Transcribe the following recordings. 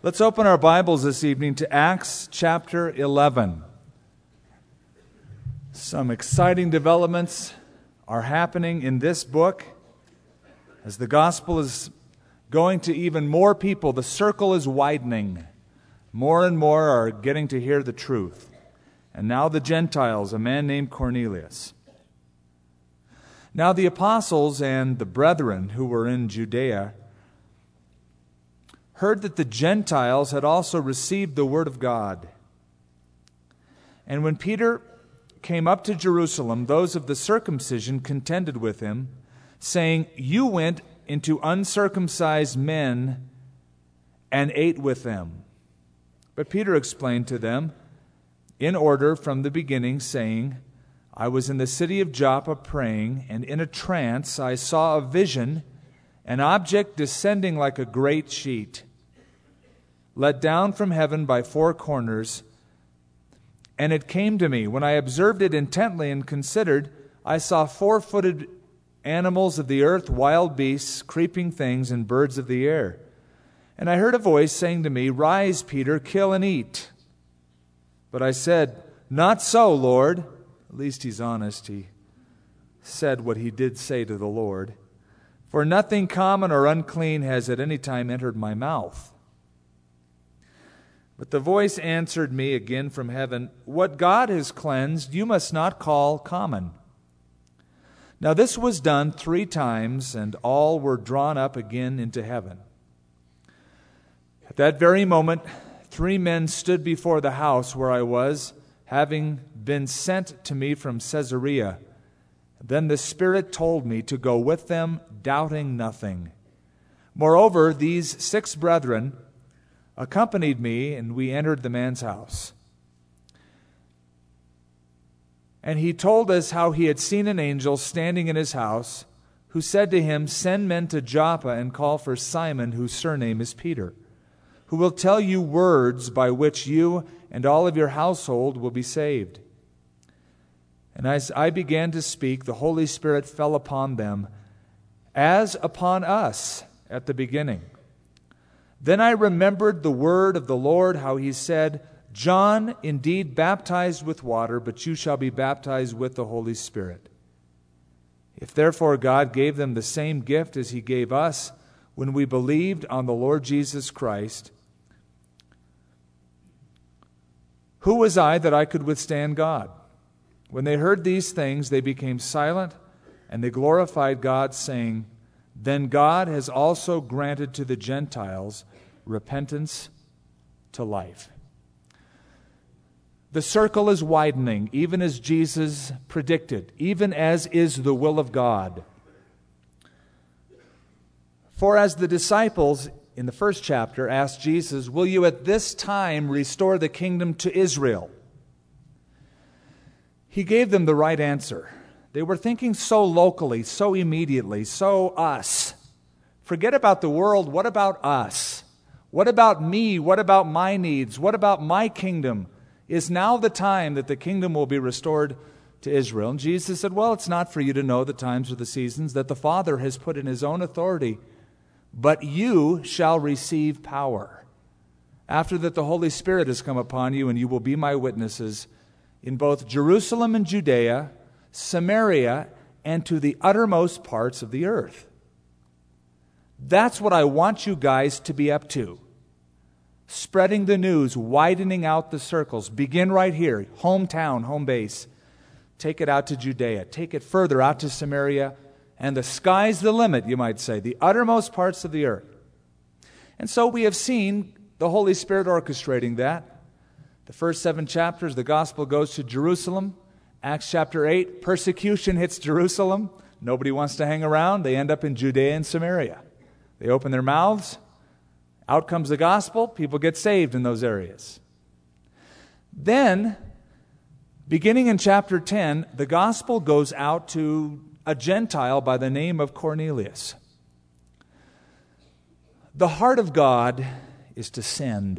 Let's open our Bibles this evening to Acts chapter 11. Some exciting developments are happening in this book as the gospel is going to even more people. The circle is widening. More and more are getting to hear the truth. And now the Gentiles, a man named Cornelius. Now the apostles and the brethren who were in Judea heard that the Gentiles had also received the word of God. And when Peter came up to Jerusalem, those of the circumcision contended with him, saying, "You went into uncircumcised men and ate with them." But Peter explained to them in order from the beginning, saying, "I was in the city of Joppa praying, and in a trance I saw a vision, an object descending like a great sheet, let down from heaven by four corners. And it came to me. When I observed it intently and considered, I saw four-footed animals of the earth, wild beasts, creeping things, and birds of the air. And I heard a voice saying to me, 'Rise, Peter, kill and eat.' But I said, 'Not so, Lord.'" At least he's honest. He said what he did say to the Lord. "For nothing common or unclean has at any time entered my mouth." But the voice answered me again from heaven, "What God has cleansed, you must not call common." Now this was done 3 times, and all were drawn up again into heaven. At that very moment, 3 men stood before the house where I was, having been sent to me from Caesarea. Then the Spirit told me to go with them, doubting nothing. Moreover, these 6 brethren accompanied me, and we entered the man's house. And he told us how he had seen an angel standing in his house, who said to him, "Send men to Joppa and call for Simon, whose surname is Peter, who will tell you words by which you and all of your household will be saved." And as I began to speak, the Holy Spirit fell upon them, as upon us at the beginning. Then I remembered the word of the Lord, how he said, "John indeed baptized with water, but you shall be baptized with the Holy Spirit." If therefore God gave them the same gift as he gave us when we believed on the Lord Jesus Christ, who was I that I could withstand God? When they heard these things, they became silent, and they glorified God, saying, "Then God has also granted to the Gentiles repentance to life." The circle is widening, even as Jesus predicted, even as is the will of God. For as the disciples in the first chapter asked Jesus, "Will you at this time restore the kingdom to Israel?" He gave them the right answer. They were thinking so locally, so immediately, so us. Forget about the world. What about us? What about me? What about my needs? What about my kingdom? Is now the time that the kingdom will be restored to Israel? And Jesus said, "Well, it's not for you to know the times or the seasons that the Father has put in his own authority, but you shall receive power. After that, the Holy Spirit has come upon you, and you will be my witnesses in both Jerusalem and Judea, Samaria, and to the uttermost parts of the earth." That's what I want you guys to be up to. Spreading the news, widening out the circles. Begin right here, hometown, home base. Take it out to Judea. Take it further out to Samaria. And the sky's the limit, you might say, the uttermost parts of the earth. And so we have seen the Holy Spirit orchestrating that. The first 7 chapters, the gospel goes to Jerusalem. Acts chapter 8, persecution hits Jerusalem. Nobody wants to hang around. They end up in Judea and Samaria. They open their mouths. Out comes the gospel. People get saved in those areas. Then, beginning in chapter 10, the gospel goes out to a Gentile by the name of Cornelius. The heart of God is to send.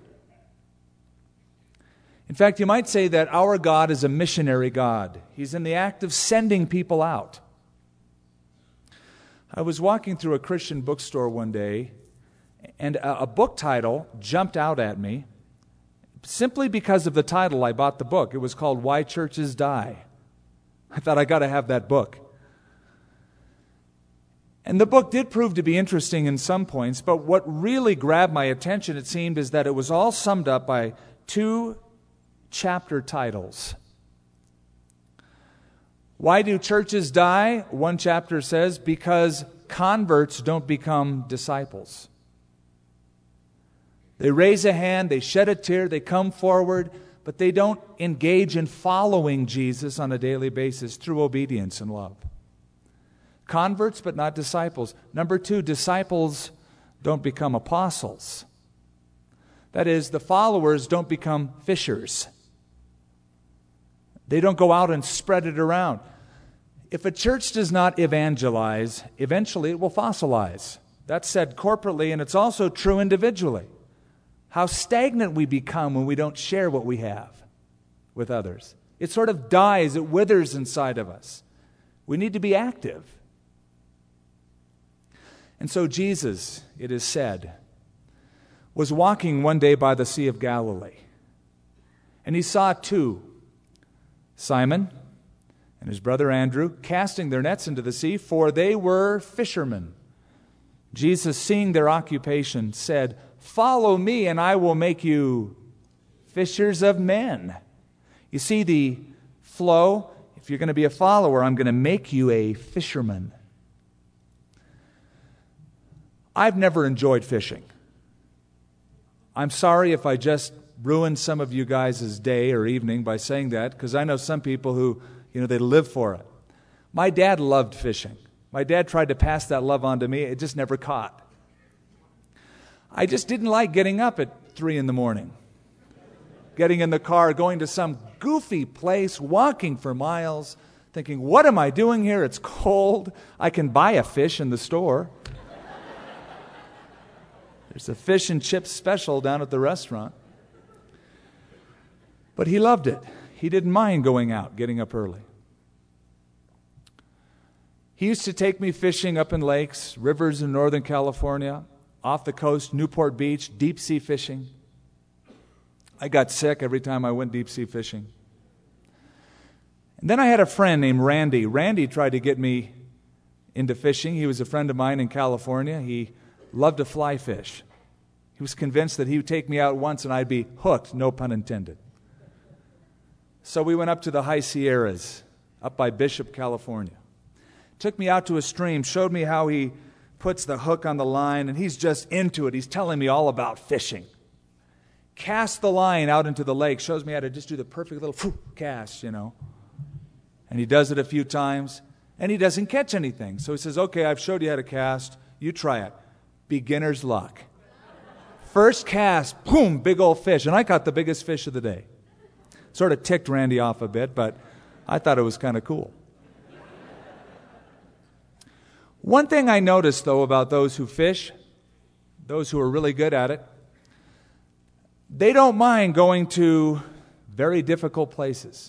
In fact, you might say that our God is a missionary God. He's in the act of sending people out. I was walking through a Christian bookstore one day, And a book title jumped out at me. Simply because of the title, I bought the book. It was called Why Churches Die. I thought, I got to have that book. And the book did prove to be interesting in some points, but what really grabbed my attention, it seemed, is that it was all summed up by 2 chapter titles. Why do churches die? One chapter says, because converts don't become disciples. They raise a hand, they shed a tear, they come forward, but they don't engage in following Jesus on a daily basis through obedience and love. Converts, but not disciples. Number 2, disciples don't become apostles. That is, the followers don't become fishers. They don't go out and spread it around. If a church does not evangelize, eventually it will fossilize. That's said corporately, and it's also true individually. How stagnant we become when we don't share what we have with others. It sort of dies, it withers inside of us. We need to be active. And so Jesus, it is said, was walking one day by the Sea of Galilee. And he saw 2, Simon and his brother Andrew, casting their nets into the sea, for they were fishermen. Jesus, seeing their occupation, said, "Follow me, and I will make you fishers of men." You see the flow? If you're going to be a follower, I'm going to make you a fisherman. I've never enjoyed fishing. I'm sorry if I just ruined some of you guys' day or evening by saying that, because I know some people who, they live for it. My dad loved fishing. My dad tried to pass that love on to me. It just never caught. I just didn't like getting up at 3 in the morning, getting in the car, going to some goofy place, walking for miles, thinking, what am I doing here? It's cold. I can buy a fish in the store. There's a fish and chips special down at the restaurant. But he loved it. He didn't mind going out, getting up early. He used to take me fishing up in lakes, rivers in Northern California, off the coast, Newport Beach, deep sea fishing. I got sick every time I went deep sea fishing. And then I had a friend named Randy. Randy tried to get me into fishing. He was a friend of mine in California. He loved to fly fish. He was convinced that he would take me out once and I'd be hooked, no pun intended. So we went up to the high Sierras, up by Bishop, California. Took me out to a stream, showed me how he puts the hook on the line, and he's just into it. He's telling me all about fishing. Cast the line out into the lake, shows me how to just do the perfect little cast, And he does it a few times, and he doesn't catch anything. So he says, okay, I've showed you how to cast. You try it. Beginner's luck. First cast, boom, big old fish. And I caught the biggest fish of the day. Sort of ticked Randy off a bit, but I thought it was kind of cool. One thing I noticed, though, about those who fish, those who are really good at it, they don't mind going to very difficult places.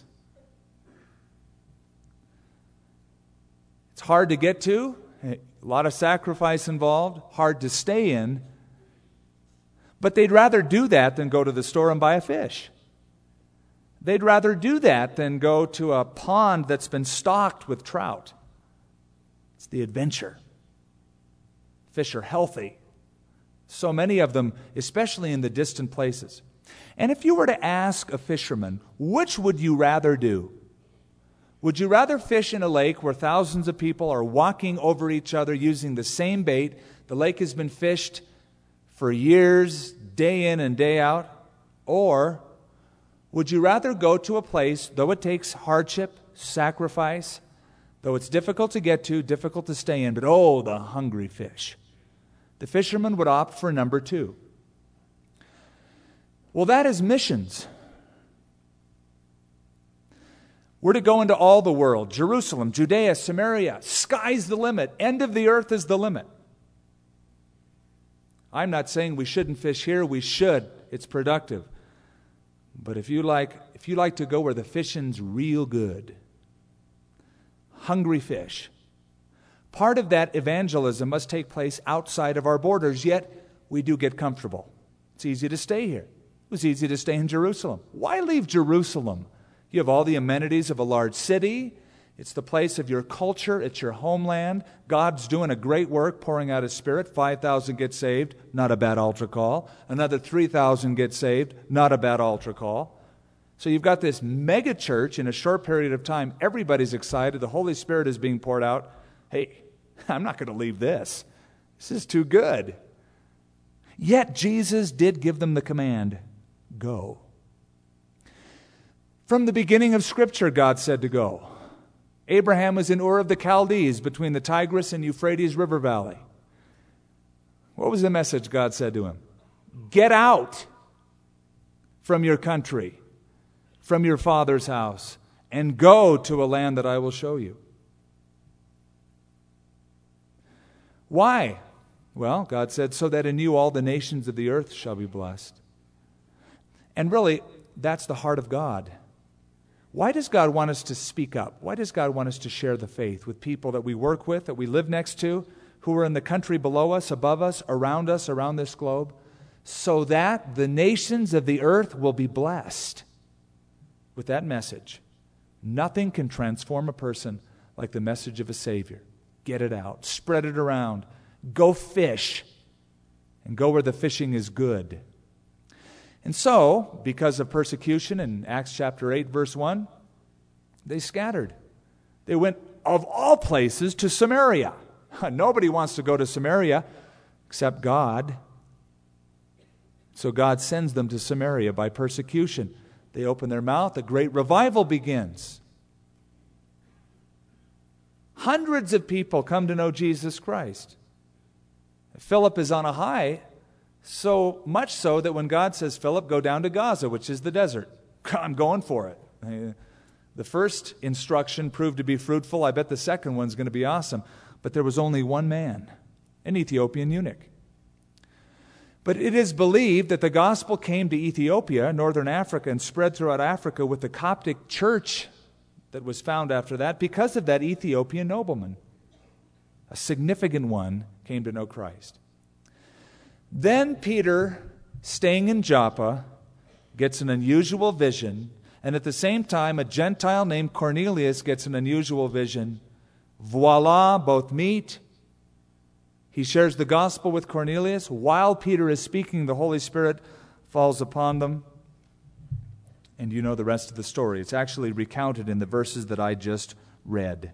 It's hard to get to, a lot of sacrifice involved, hard to stay in, but they'd rather do that than go to the store and buy a fish. They'd rather do that than go to a pond that's been stocked with trout. It's the adventure. Fish are healthy. So many of them, especially in the distant places. And if you were to ask a fisherman, which would you rather do? Would you rather fish in a lake where thousands of people are walking over each other using the same bait? The lake has been fished for years, day in and day out. Or would you rather go to a place, though it takes hardship, sacrifice, though it's difficult to get to, difficult to stay in, but oh, the hungry fish. The fisherman would opt for number 2. Well, that is missions. We're to go into all the world, Jerusalem, Judea, Samaria. Sky's the limit. End of the earth is the limit. I'm not saying we shouldn't fish here. We should. It's productive. But if you like to go where the fishing's real good, hungry fish, part of that evangelism must take place outside of our borders. Yet we do get comfortable. It's easy to stay here. It was easy to stay in Jerusalem. Why leave Jerusalem? You have all the amenities of a large city. It's the place of your culture. It's your homeland. God's doing a great work, pouring out His Spirit. 5,000 get saved, not a bad altar call. Another 3,000 get saved, not a bad altar call. So you've got this mega church in a short period of time. Everybody's excited. The Holy Spirit is being poured out. Hey, I'm not going to leave this. This is too good. Yet Jesus did give them the command, go. From the beginning of Scripture, God said to go. Abraham was in Ur of the Chaldees between the Tigris and Euphrates River Valley. What was the message God said to him? Get out from your country, from your father's house, and go to a land that I will show you. Why? Well, God said, so that in you all the nations of the earth shall be blessed. And really, that's the heart of God. Why does God want us to speak up? Why does God want us to share the faith with people that we work with, that we live next to, who are in the country below us, above us, around this globe? So that the nations of the earth will be blessed with that message. Nothing can transform a person like the message of a Savior. Get it out. Spread it around. Go fish. And go where the fishing is good. And so, because of persecution in Acts chapter 8, verse 1, they scattered. They went, of all places, to Samaria. Nobody wants to go to Samaria except God. So God sends them to Samaria by persecution. They open their mouth, a great revival begins. Hundreds of people come to know Jesus Christ. Philip is on a high, so much so that when God says, Philip, go down to Gaza, which is the desert, I'm going for it. The first instruction proved to be fruitful. I bet the second one's going to be awesome. But there was only one man, an Ethiopian eunuch. But it is believed that the gospel came to Ethiopia, northern Africa, and spread throughout Africa with the Coptic church that was found after that because of that Ethiopian nobleman. A significant one came to know Christ. Then Peter, staying in Joppa, gets an unusual vision, and at the same time, a Gentile named Cornelius gets an unusual vision. Voila, both meet. He shares the gospel with Cornelius. While Peter is speaking, the Holy Spirit falls upon them. And you know the rest of the story. It's actually recounted in the verses that I just read.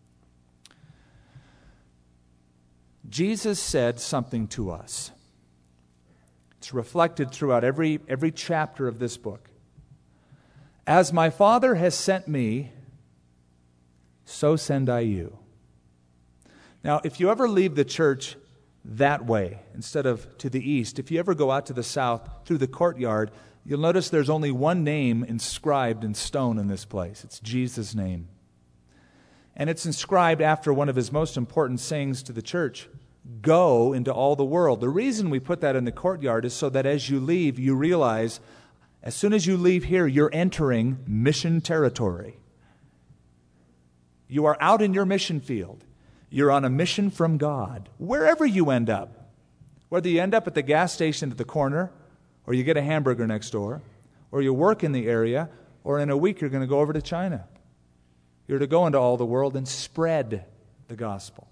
Jesus said something to us. It's reflected throughout every chapter of this book. As my Father has sent me, so send I you. Now, if you ever leave the church that way, instead of to the east, if you ever go out to the south through the courtyard, you'll notice there's only one name inscribed in stone in this place. It's Jesus' name. And it's inscribed after one of his most important sayings to the church. Go into all the world. The reason we put that in the courtyard is so that as you leave, you realize, as soon as you leave here, you're entering mission territory. You are out in your mission field. You're on a mission from God, wherever you end up. Whether you end up at the gas station at the corner, or you get a hamburger next door, or you work in the area, or in a week you're going to go over to China. You're to go into all the world and spread the gospel.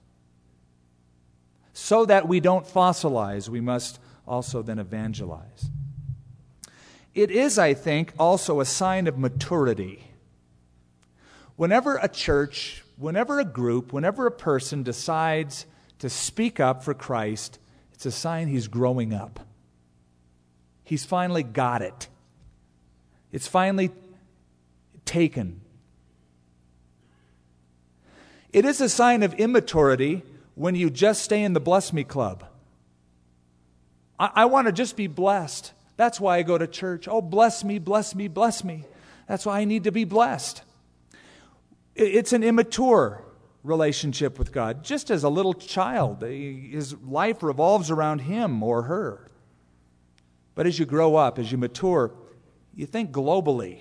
So that we don't fossilize, we must also then evangelize. It is, I think, also a sign of maturity. Whenever a church, whenever a group, whenever a person decides to speak up for Christ, it's a sign he's growing up. He's finally got it. It's finally taken. It is a sign of immaturity when you just stay in the Bless Me Club. I want to just be blessed. That's why I go to church. Oh, bless me, bless me, bless me. That's why I need to be blessed. It's an immature relationship with God. Just as a little child, his life revolves around him or her. But as you grow up, as you mature, you think globally.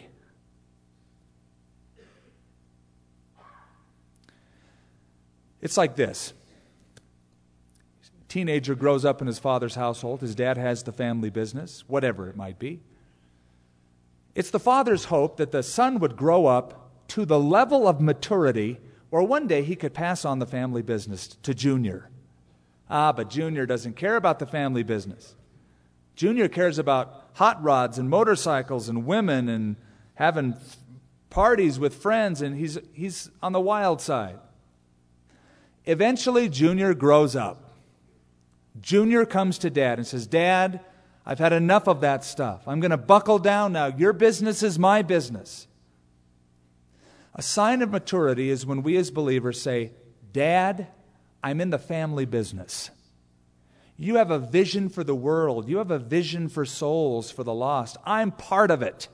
It's like this. Teenager grows up in his father's household. His dad has the family business, whatever it might be. It's the father's hope that the son would grow up to the level of maturity where one day he could pass on the family business to Junior. But Junior doesn't care about the family business. Junior cares about hot rods and motorcycles and women and having parties with friends, and he's on the wild side. Eventually, Junior grows up. Junior comes to Dad and says, Dad, I've had enough of that stuff. I'm going to buckle down now. Your business is my business. A sign of maturity is when we as believers say, Dad, I'm in the family business. You have a vision for the world. You have a vision for souls, for the lost. I'm part of it.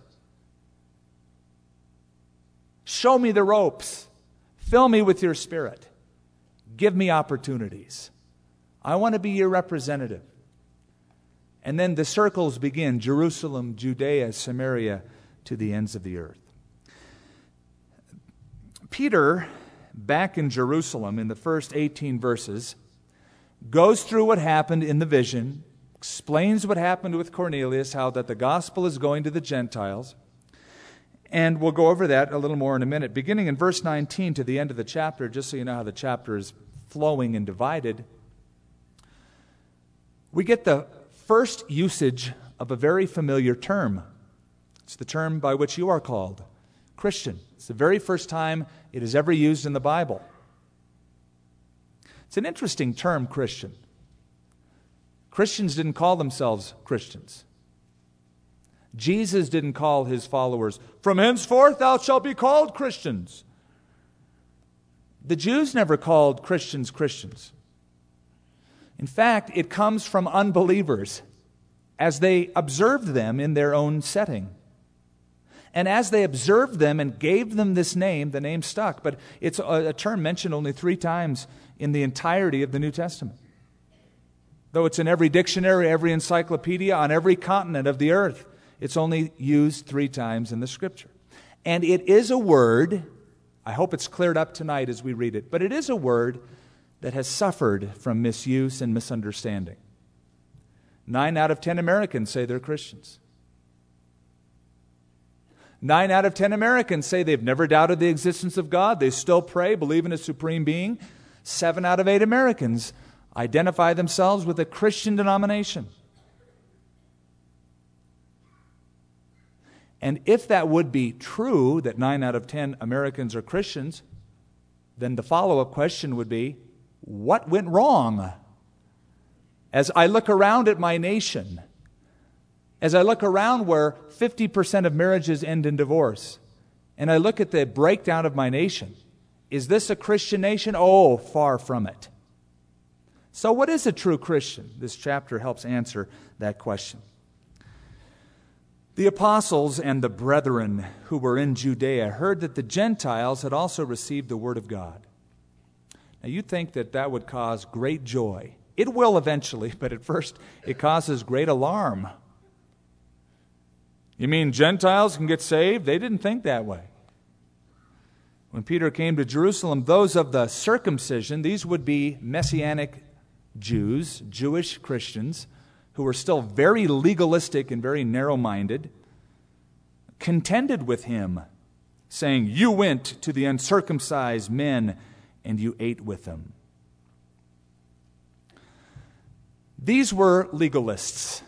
Show me the ropes. Fill me with your Spirit. Give me opportunities. I want to be your representative. And then the circles begin: Jerusalem, Judea, Samaria, to the ends of the earth. Peter, back in Jerusalem in the first 18 verses, goes through what happened in the vision, explains what happened with Cornelius, how that the gospel is going to the Gentiles. And we'll go over that a little more in a minute. Beginning in verse 19 to the end of the chapter, just so you know how the chapter is flowing and divided, we get the first usage of a very familiar term. It's the term by which you are called, Christian. It's the very first time it is ever used in the Bible. It's an interesting term, Christian. Christians didn't call themselves Christians. Jesus didn't call his followers, from henceforth thou shalt be called Christians. The Jews never called Christians Christians. In fact, it comes from unbelievers as they observed them in their own setting. And as they observed them and gave them this name, the name stuck. But it's a term mentioned only 3 times in the entirety of the New Testament. Though it's in every dictionary, every encyclopedia, on every continent of the earth, it's only used 3 times in the Scripture. And it is a word, I hope it's cleared up tonight as we read it, but it is a word that has suffered from misuse and misunderstanding. 9 out of 10 Americans say they're Christians. 9 out of 10 Americans say they've never doubted the existence of God. They still pray, believe in a supreme being. 7 out of 8 Americans identify themselves with a Christian denomination. And if that would be true, that 9 out of 10 Americans are Christians, then the follow-up question would be, what went wrong? As I look around at my nation, as I look around where 50% of marriages end in divorce, and I look at the breakdown of my nation, is this a Christian nation? Oh, far from it. So what is a true Christian? This chapter helps answer that question. The apostles and the brethren who were in Judea heard that the Gentiles had also received the word of God. Now you'd think that that would cause great joy. It will eventually, but at first it causes great alarm. You mean Gentiles can get saved? They didn't think that way. When Peter came to Jerusalem, those of the circumcision, these would be Messianic Jews, Jewish Christians, who were still very legalistic and very narrow-minded, contended with him, saying, "You went to the uncircumcised men and you ate with them." These were legalists.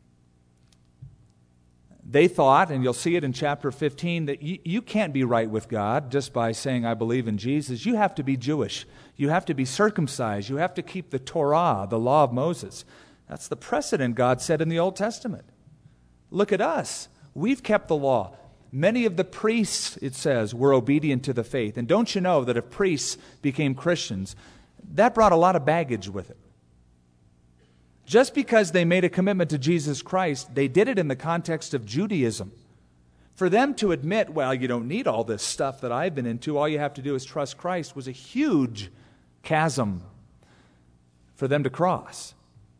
They thought, and you'll see it in chapter 15, that you can't be right with God just by saying, I believe in Jesus. You have to be Jewish. You have to be circumcised. You have to keep the Torah, the law of Moses. That's the precedent God set in the Old Testament. Look at us. We've kept the law. Many of the priests, it says, were obedient to the faith. And don't you know that if priests became Christians, that brought a lot of baggage with it. Just because they made a commitment to Jesus Christ, they did it in the context of Judaism. For them to admit, well, you don't need all this stuff that I've been into, all you have to do is trust Christ, was a huge chasm for them to cross.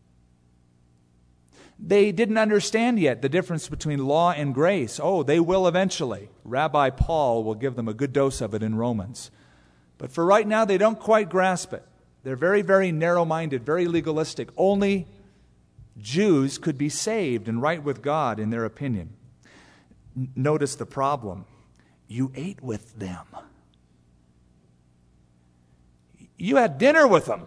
They didn't understand yet the difference between law and grace. Oh, they will eventually. Rabbi Paul will give them a good dose of it in Romans. But for right now, they don't quite grasp it. They're very, very narrow-minded, very legalistic. Only Jews could be saved and right with God, in their opinion. Notice the problem. You ate with them. You had dinner with them.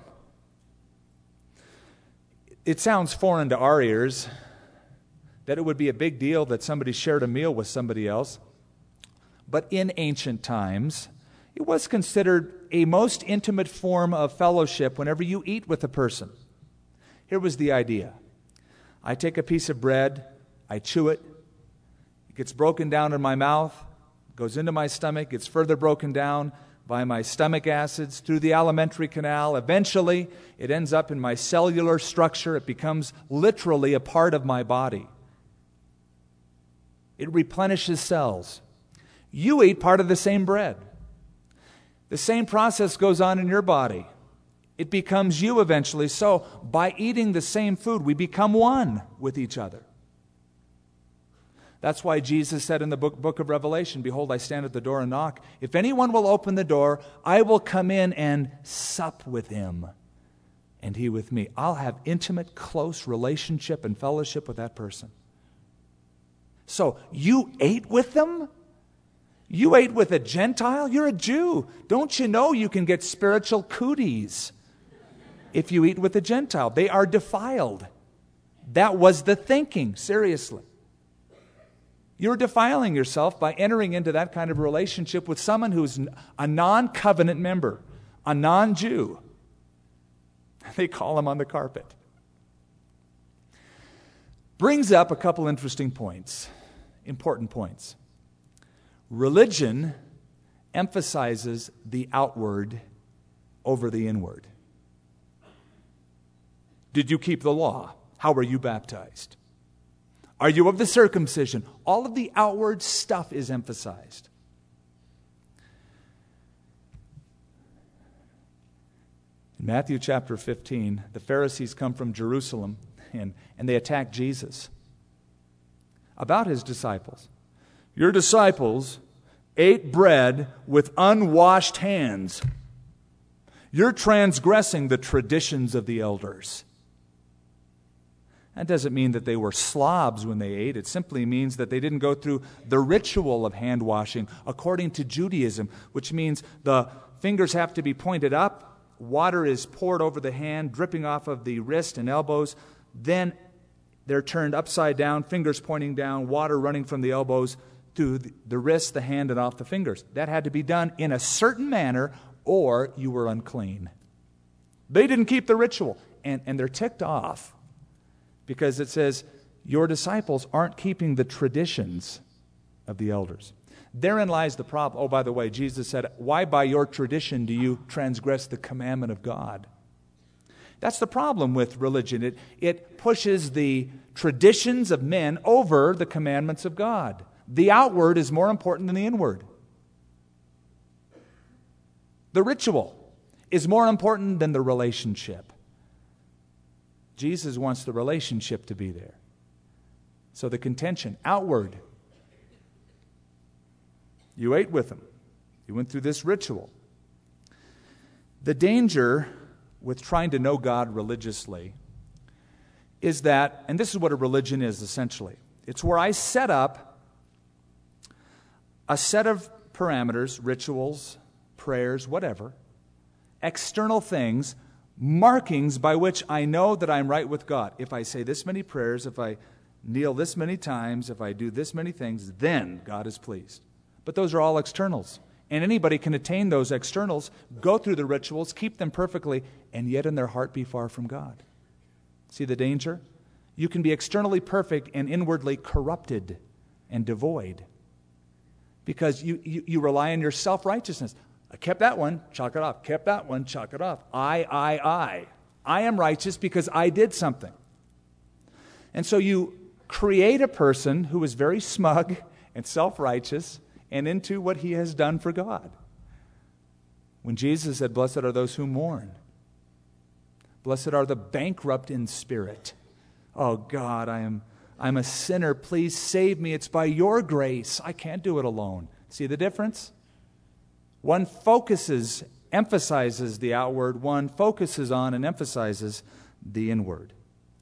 It sounds foreign to our ears that it would be a big deal that somebody shared a meal with somebody else. But in ancient times, it was considered a most intimate form of fellowship whenever you eat with a person. Here was the idea. I take a piece of bread, I chew it, it gets broken down in my mouth, goes into my stomach, gets further broken down by my stomach acids through the alimentary canal. Eventually, it ends up in my cellular structure. It becomes literally a part of my body. It replenishes cells. You eat part of the same bread. The same process goes on in your body. It becomes you eventually. So, by eating the same food, we become one with each other. That's why Jesus said in the book of Revelation, "Behold, I stand at the door and knock. If anyone will open the door, I will come in and sup with him, and he with me." I'll have intimate, close relationship and fellowship with that person. So, you ate with them? You ate with a Gentile? You're a Jew. Don't you know you can get spiritual cooties if you eat with a Gentile? They are defiled. That was the thinking, seriously. You're defiling yourself by entering into that kind of relationship with someone who's a non-covenant member, a non-Jew. They call him on the carpet. Brings up a couple interesting points, important points. Religion emphasizes the outward over the inward. Did you keep the law? How were you baptized? Are you of the circumcision? All of the outward stuff is emphasized. In Matthew chapter 15, the Pharisees come from Jerusalem and they attack Jesus about his disciples. Your disciples ate bread with unwashed hands. You're transgressing the traditions of the elders. That doesn't mean that they were slobs when they ate. It simply means that they didn't go through the ritual of hand washing according to Judaism, which means the fingers have to be pointed up, water is poured over the hand, dripping off of the wrist and elbows, then they're turned upside down, fingers pointing down, water running from the elbows to the wrist, the hand, and off the fingers. That had to be done in a certain manner, or you were unclean. They didn't keep the ritual, and they're ticked off because it says, your disciples aren't keeping the traditions of the elders. Therein lies the problem. Oh, by the way, Jesus said, why by your tradition do you transgress the commandment of God? That's the problem with religion. It pushes the traditions of men over the commandments of God. The outward is more important than the inward. The ritual is more important than the relationship. Jesus wants the relationship to be there. So the contention, outward. You ate with him. You went through this ritual. The danger with trying to know God religiously is that, and this is what a religion is essentially, it's where I set up a set of parameters, rituals, prayers, whatever, external things, markings by which I know that I'm right with God. If I say this many prayers, if I kneel this many times, if I do this many things, then God is pleased. But those are all externals. And anybody can attain those externals, go through the rituals, keep them perfectly, and yet in their heart be far from God. See the danger? You can be externally perfect and inwardly corrupted and devoid because you rely on your self-righteousness. I kept that one, chalk it off. Kept that one, chalk it off. I am righteous because I did something. And so you create a person who is very smug and self-righteous and into what he has done for God. When Jesus said, blessed are those who mourn. Blessed are the bankrupt in spirit. Oh God, I'm a sinner. Please save me. It's by your grace. I can't do it alone. See the difference? One focuses emphasizes the outward, one focuses on and emphasizes the inward.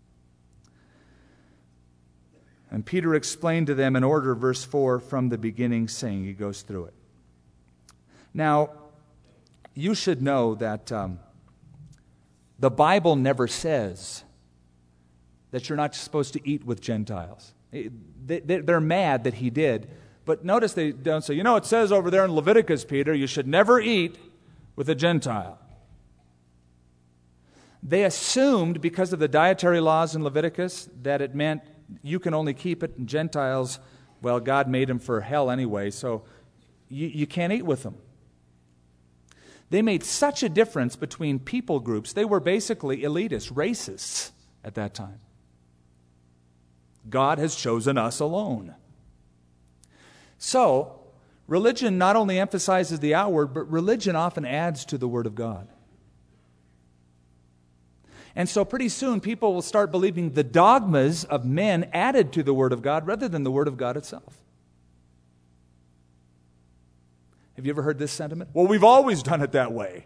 And Peter explained to them in order, verse 4, from the beginning, saying, he goes through it. Now, you should know that the Bible never says that you're not supposed to eat with Gentiles. They're mad that he did. But notice they don't say, it says over there in Leviticus, Peter, you should never eat with a Gentile. They assumed, because of the dietary laws in Leviticus, that it meant you can only keep it, and Gentiles, well, God made them for hell anyway, so you can't eat with them. They made such a difference between people groups. They were basically elitists, racists at that time. God has chosen us alone. So, religion not only emphasizes the outward, but religion often adds to the Word of God. And so pretty soon people will start believing the dogmas of men added to the Word of God rather than the Word of God itself. Have you ever heard this sentiment? Well, we've always done it that way.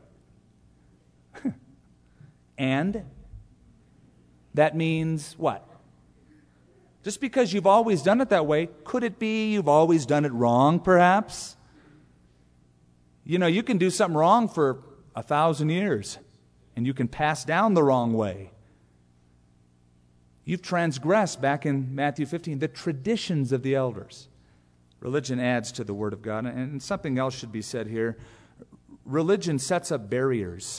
And that means what? Just because you've always done it that way, could it be you've always done it wrong, perhaps? You can do something wrong for 1,000 years, and you can pass down the wrong way. You've transgressed, back in Matthew 15, the traditions of the elders. Religion adds to the Word of God. And something else should be said here. Religion sets up barriers.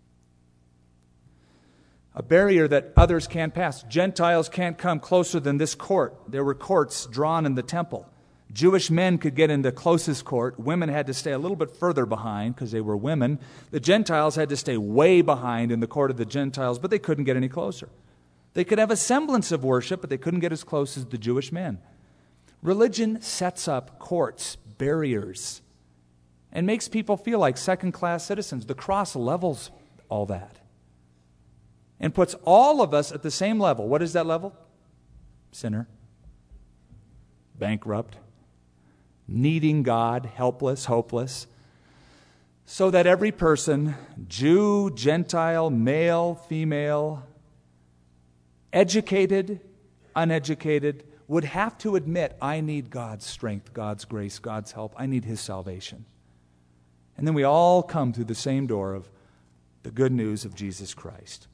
A barrier that others can't pass. Gentiles can't come closer than this court. There were courts drawn in the temple. Jewish men could get in the closest court. Women had to stay a little bit further behind because they were women. The Gentiles had to stay way behind in the court of the Gentiles, but they couldn't get any closer. They could have a semblance of worship, but they couldn't get as close as the Jewish men. Religion sets up courts, barriers, and makes people feel like second-class citizens. The cross levels all that and puts all of us at the same level. What is that level? Sinner, bankrupt, needing God, helpless, hopeless, so that every person, Jew, Gentile, male, female, educated, uneducated, would have to admit, I need God's strength, God's grace, God's help. I need His salvation. And then we all come through the same door of the good news of Jesus Christ.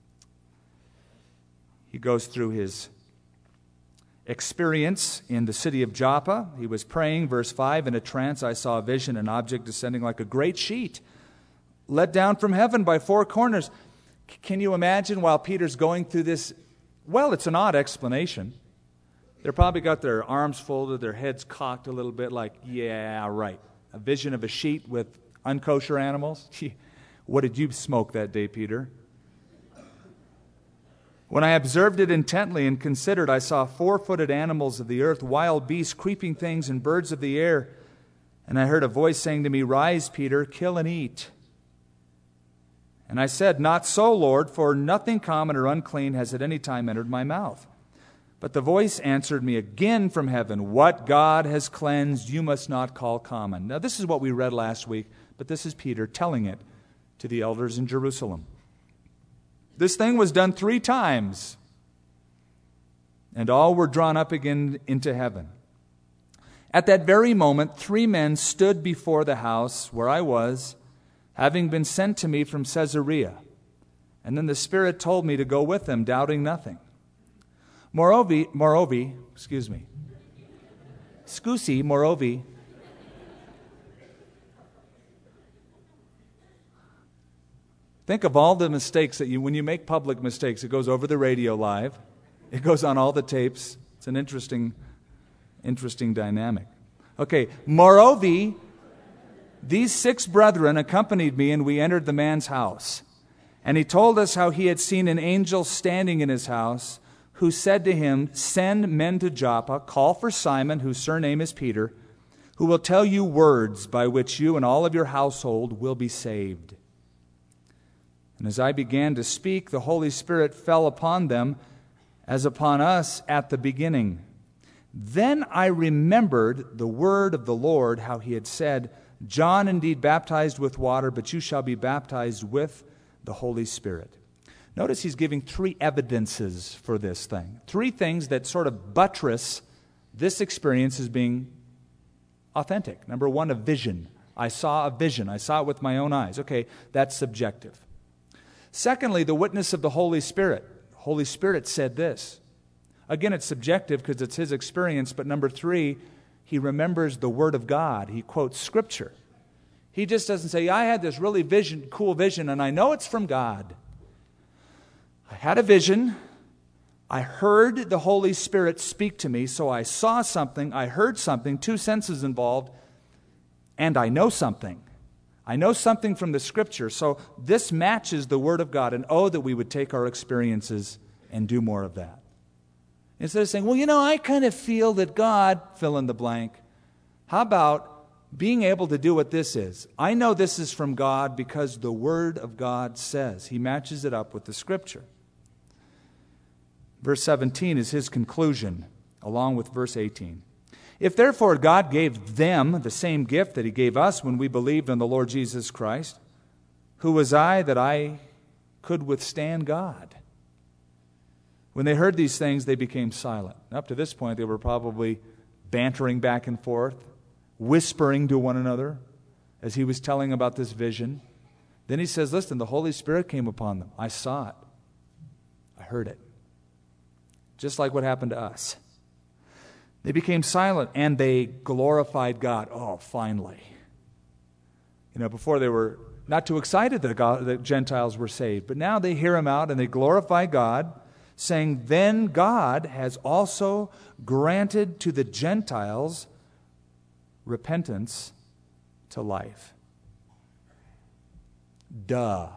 He goes through his experience in the city of Joppa. He was praying, verse 5, in a trance I saw a vision, an object descending like a great sheet, let down from heaven by four corners. Can you imagine while Peter's going through this? Well, it's an odd explanation. They're probably got their arms folded, their heads cocked a little bit like, yeah, right. A vision of a sheet with unkosher animals? What did you smoke that day, Peter? When I observed it intently and considered, I saw four-footed animals of the earth, wild beasts, creeping things, and birds of the air. And I heard a voice saying to me, Rise, Peter, kill and eat. And I said, Not so, Lord, for nothing common or unclean has at any time entered my mouth. But the voice answered me again from heaven, What God has cleansed, you must not call common. Now, this is what we read last week, but this is Peter telling it to the elders in Jerusalem. This thing was done 3 times, and all were drawn up again into heaven. At that very moment, 3 men stood before the house where I was, having been sent to me from Caesarea. And then the Spirit told me to go with them, doubting nothing. Moreover, think of all the mistakes that when you make public mistakes, it goes over the radio live. It goes on all the tapes. It's an interesting dynamic. Okay, moreover, these 6 brethren accompanied me, and we entered the man's house. And he told us how he had seen an angel standing in his house, who said to him, Send men to Joppa, call for Simon, whose surname is Peter, who will tell you words by which you and all of your household will be saved. And as I began to speak, the Holy Spirit fell upon them as upon us at the beginning. Then I remembered the word of the Lord, how he had said, John indeed baptized with water, but you shall be baptized with the Holy Spirit. Notice he's giving three evidences for this thing. Three things that sort of buttress this experience as being authentic. Number one, a vision. I saw a vision. I saw it with my own eyes. Okay, that's subjective. Secondly, the witness of the Holy Spirit. The Holy Spirit said this. Again, it's subjective because it's his experience. But number three, he remembers the Word of God. He quotes Scripture. He just doesn't say, I had this really cool vision, and I know it's from God. I had a vision. I heard the Holy Spirit speak to me, so I saw something, I heard something, two senses involved, and I know something. I know something from the Scripture, so this matches the Word of God, and oh, that we would take our experiences and do more of that. Instead of saying, well, I kind of feel that God, fill in the blank. How about being able to do what this is? I know this is from God because the Word of God says. He matches it up with the Scripture. Verse 17 is his conclusion, along with verse 18. If therefore God gave them the same gift that he gave us when we believed in the Lord Jesus Christ, who was I that I could withstand God? When they heard these things, they became silent. Up to this point, they were probably bantering back and forth, whispering to one another as he was telling about this vision. Then he says, listen, the Holy Spirit came upon them. I saw it. I heard it. Just like what happened to us. They became silent and they glorified God. Oh, finally. Before they were not too excited that the Gentiles were saved, but now they hear him out and they glorify God, saying, then God has also granted to the Gentiles repentance to life. Duh.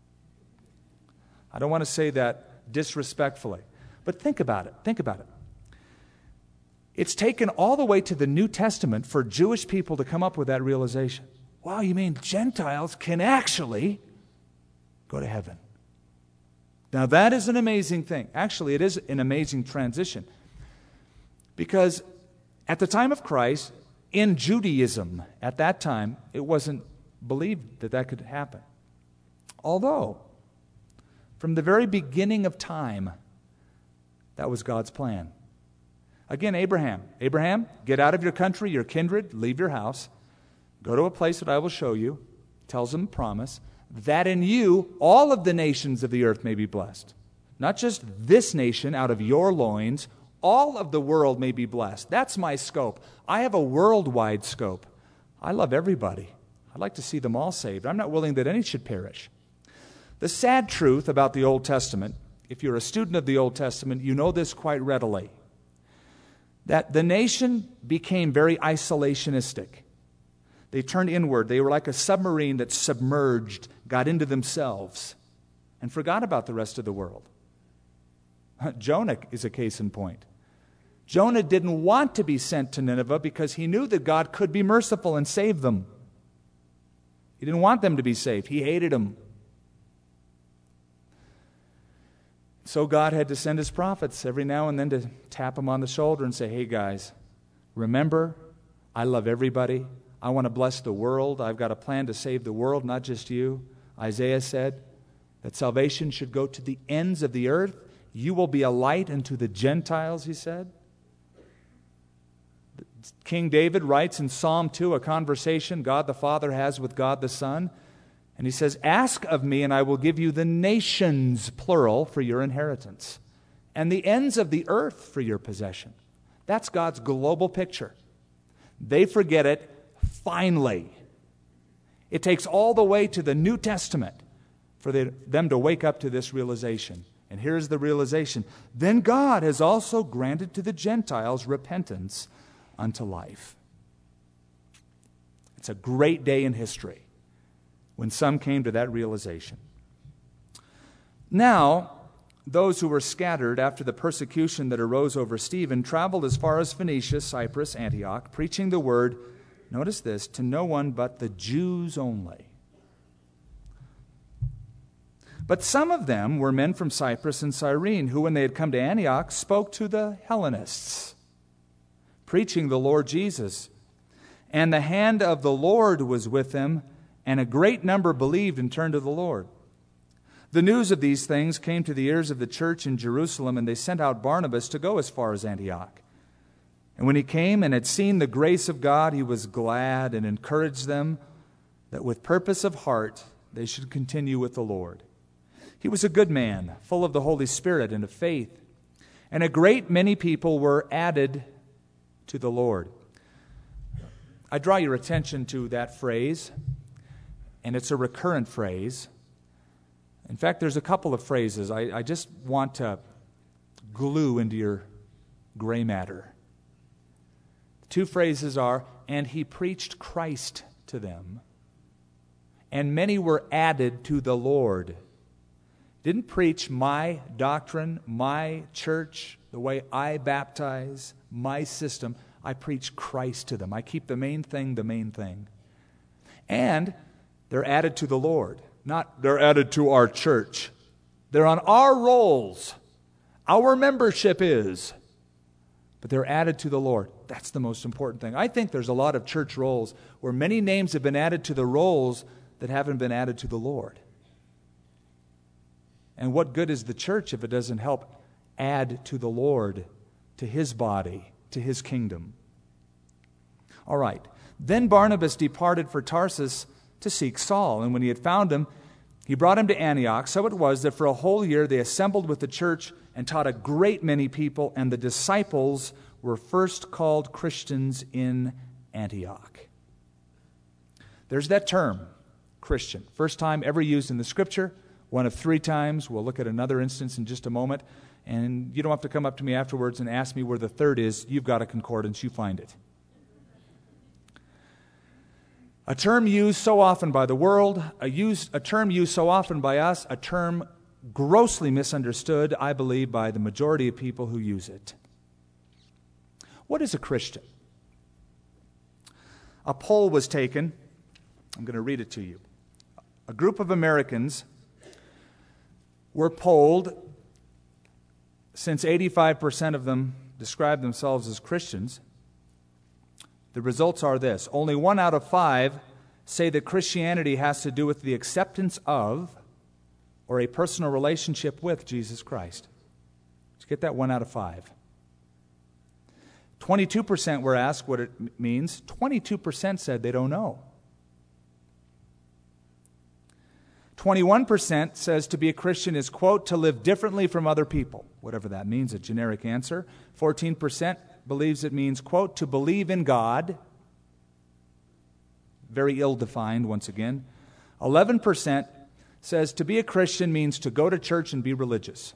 I don't want to say that disrespectfully. But think about it. Think about it. It's taken all the way to the New Testament for Jewish people to come up with that realization. Wow, you mean Gentiles can actually go to heaven? Now that is an amazing thing. Actually, it is an amazing transition. Because at the time of Christ, in Judaism, at that time, it wasn't believed that could happen. Although, from the very beginning of time, that was God's plan. Again, Abraham, get out of your country, your kindred, leave your house, go to a place that I will show you, tells him a promise, that in you all of the nations of the earth may be blessed. Not just this nation out of your loins, all of the world may be blessed. That's my scope. I have a worldwide scope. I love everybody. I'd like to see them all saved. I'm not willing that any should perish. The sad truth about the Old Testament, if you're a student of the Old Testament, you know this quite readily, that the nation became very isolationistic. They turned inward. They were like a submarine that submerged, got into themselves, and forgot about the rest of the world. Jonah is a case in point. Jonah didn't want to be sent to Nineveh because he knew that God could be merciful and save them. He didn't want them to be saved. He hated them. So God had to send his prophets every now and then to tap them on the shoulder and say, hey guys, remember, I love everybody. I want to bless the world. I've got a plan to save the world, not just you. Isaiah said that salvation should go to the ends of the earth. You will be a light unto the Gentiles, he said. King David writes in Psalm 2 a conversation God the Father has with God the Son. And he says, ask of me and I will give you the nations, plural, for your inheritance, and the ends of the earth for your possession. That's God's global picture. They forget it finally. It takes all the way to the New Testament for them to wake up to this realization. And here's the realization. Then God has also granted to the Gentiles repentance unto life. It's a great day in history when some came to that realization. Now, those who were scattered after the persecution that arose over Stephen traveled as far as Phoenicia, Cyprus, Antioch, preaching the word, notice this, to no one but the Jews only. But some of them were men from Cyprus and Cyrene, who, when they had come to Antioch, spoke to the Hellenists, preaching the Lord Jesus. And the hand of the Lord was with them, and a great number believed and turned to the Lord. The news of these things came to the ears of the church in Jerusalem, and they sent out Barnabas to go as far as Antioch. And when he came and had seen the grace of God, he was glad and encouraged them that with purpose of heart they should continue with the Lord. He was a good man, full of the Holy Spirit and of faith. And a great many people were added to the Lord. I draw your attention to that phrase, and it's a recurrent phrase. In fact, there's a couple of phrases I just want to glue into your gray matter. The two phrases are, and he preached Christ to them, and many were added to the Lord. Didn't preach my doctrine, my church, the way I baptize, my system. I preach Christ to them. I keep the main thing the main thing. And they're added to the Lord. Not they're added to our church. They're on our rolls. Our membership is. But they're added to the Lord. That's the most important thing. I think there's a lot of church rolls where many names have been added to the rolls that haven't been added to the Lord. And what good is the church if it doesn't help add to the Lord, to His body, to His kingdom? All right. Then Barnabas departed for Tarsus to seek Saul. And when he had found him, he brought him to Antioch. So it was that for a whole year they assembled with the church and taught a great many people, and the disciples were first called Christians in Antioch. There's that term, Christian. First time ever used in the Scripture, one of 3 times. We'll look at another instance in just a moment. And you don't have to come up to me afterwards and ask me where the third is. You've got a concordance. You find it. A term used so often by the world, a term used so often by us, a term grossly misunderstood, I believe, by the majority of people who use it. What is a Christian? A poll was taken. I'm going to read it to you. A group of Americans were polled. Since 85% of them describe themselves as Christians, the results are this. Only 1 out of 5 say that Christianity has to do with the acceptance of or a personal relationship with Jesus Christ. Let's get that 1 out of 5. 22% were asked what it means. 22% said they don't know. 21% says to be a Christian is, quote, to live differently from other people, whatever that means, a generic answer. 14% believes it means, quote, to believe in God. Very ill-defined, once again. 11% says to be a Christian means to go to church and be religious.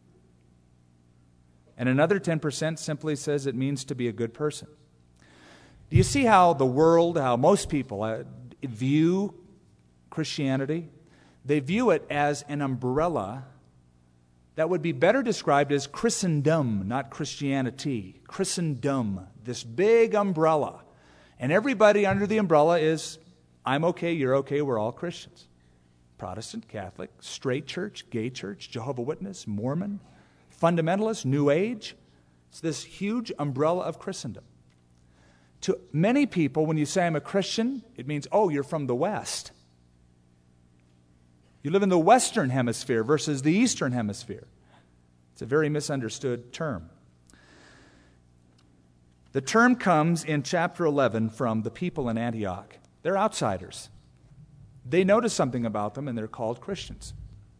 And another 10% simply says it means to be a good person. Do you see how the world, how most people view Christianity? They view it as an umbrella that would be better described as Christendom, not Christianity. Christendom, this big umbrella. And everybody under the umbrella is, I'm okay, you're okay, we're all Christians. Protestant, Catholic, straight church, gay church, Jehovah's Witness, Mormon, fundamentalist, New Age. It's this huge umbrella of Christendom. To many people, when you say I'm a Christian, it means, oh, you're from the West. You live in the Western Hemisphere versus the Eastern Hemisphere. It's a very misunderstood term. The term comes in chapter 11 from the people in Antioch. They're outsiders. They notice something about them, and they're called Christians.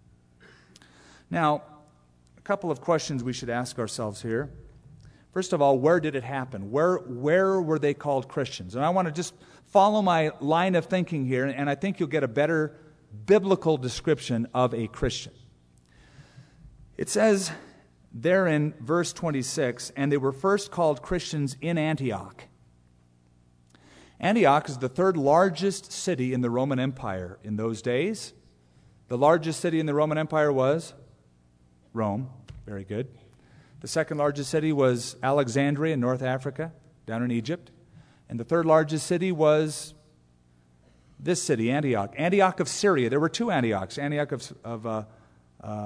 Now, a couple of questions we should ask ourselves here. First of all, where did it happen? Where were they called Christians? And I want to just follow my line of thinking here, and I think you'll get a better biblical description of a Christian. It says there in verse 26, and they were first called Christians in Antioch. Antioch is the 3rd largest city in the Roman Empire in those days. The largest city in the Roman Empire was Rome. Very good. The 2nd largest city was Alexandria in North Africa, down in Egypt. And the 3rd largest city was this city, Antioch. Antioch of Syria. There were 2 Antiochs. Antioch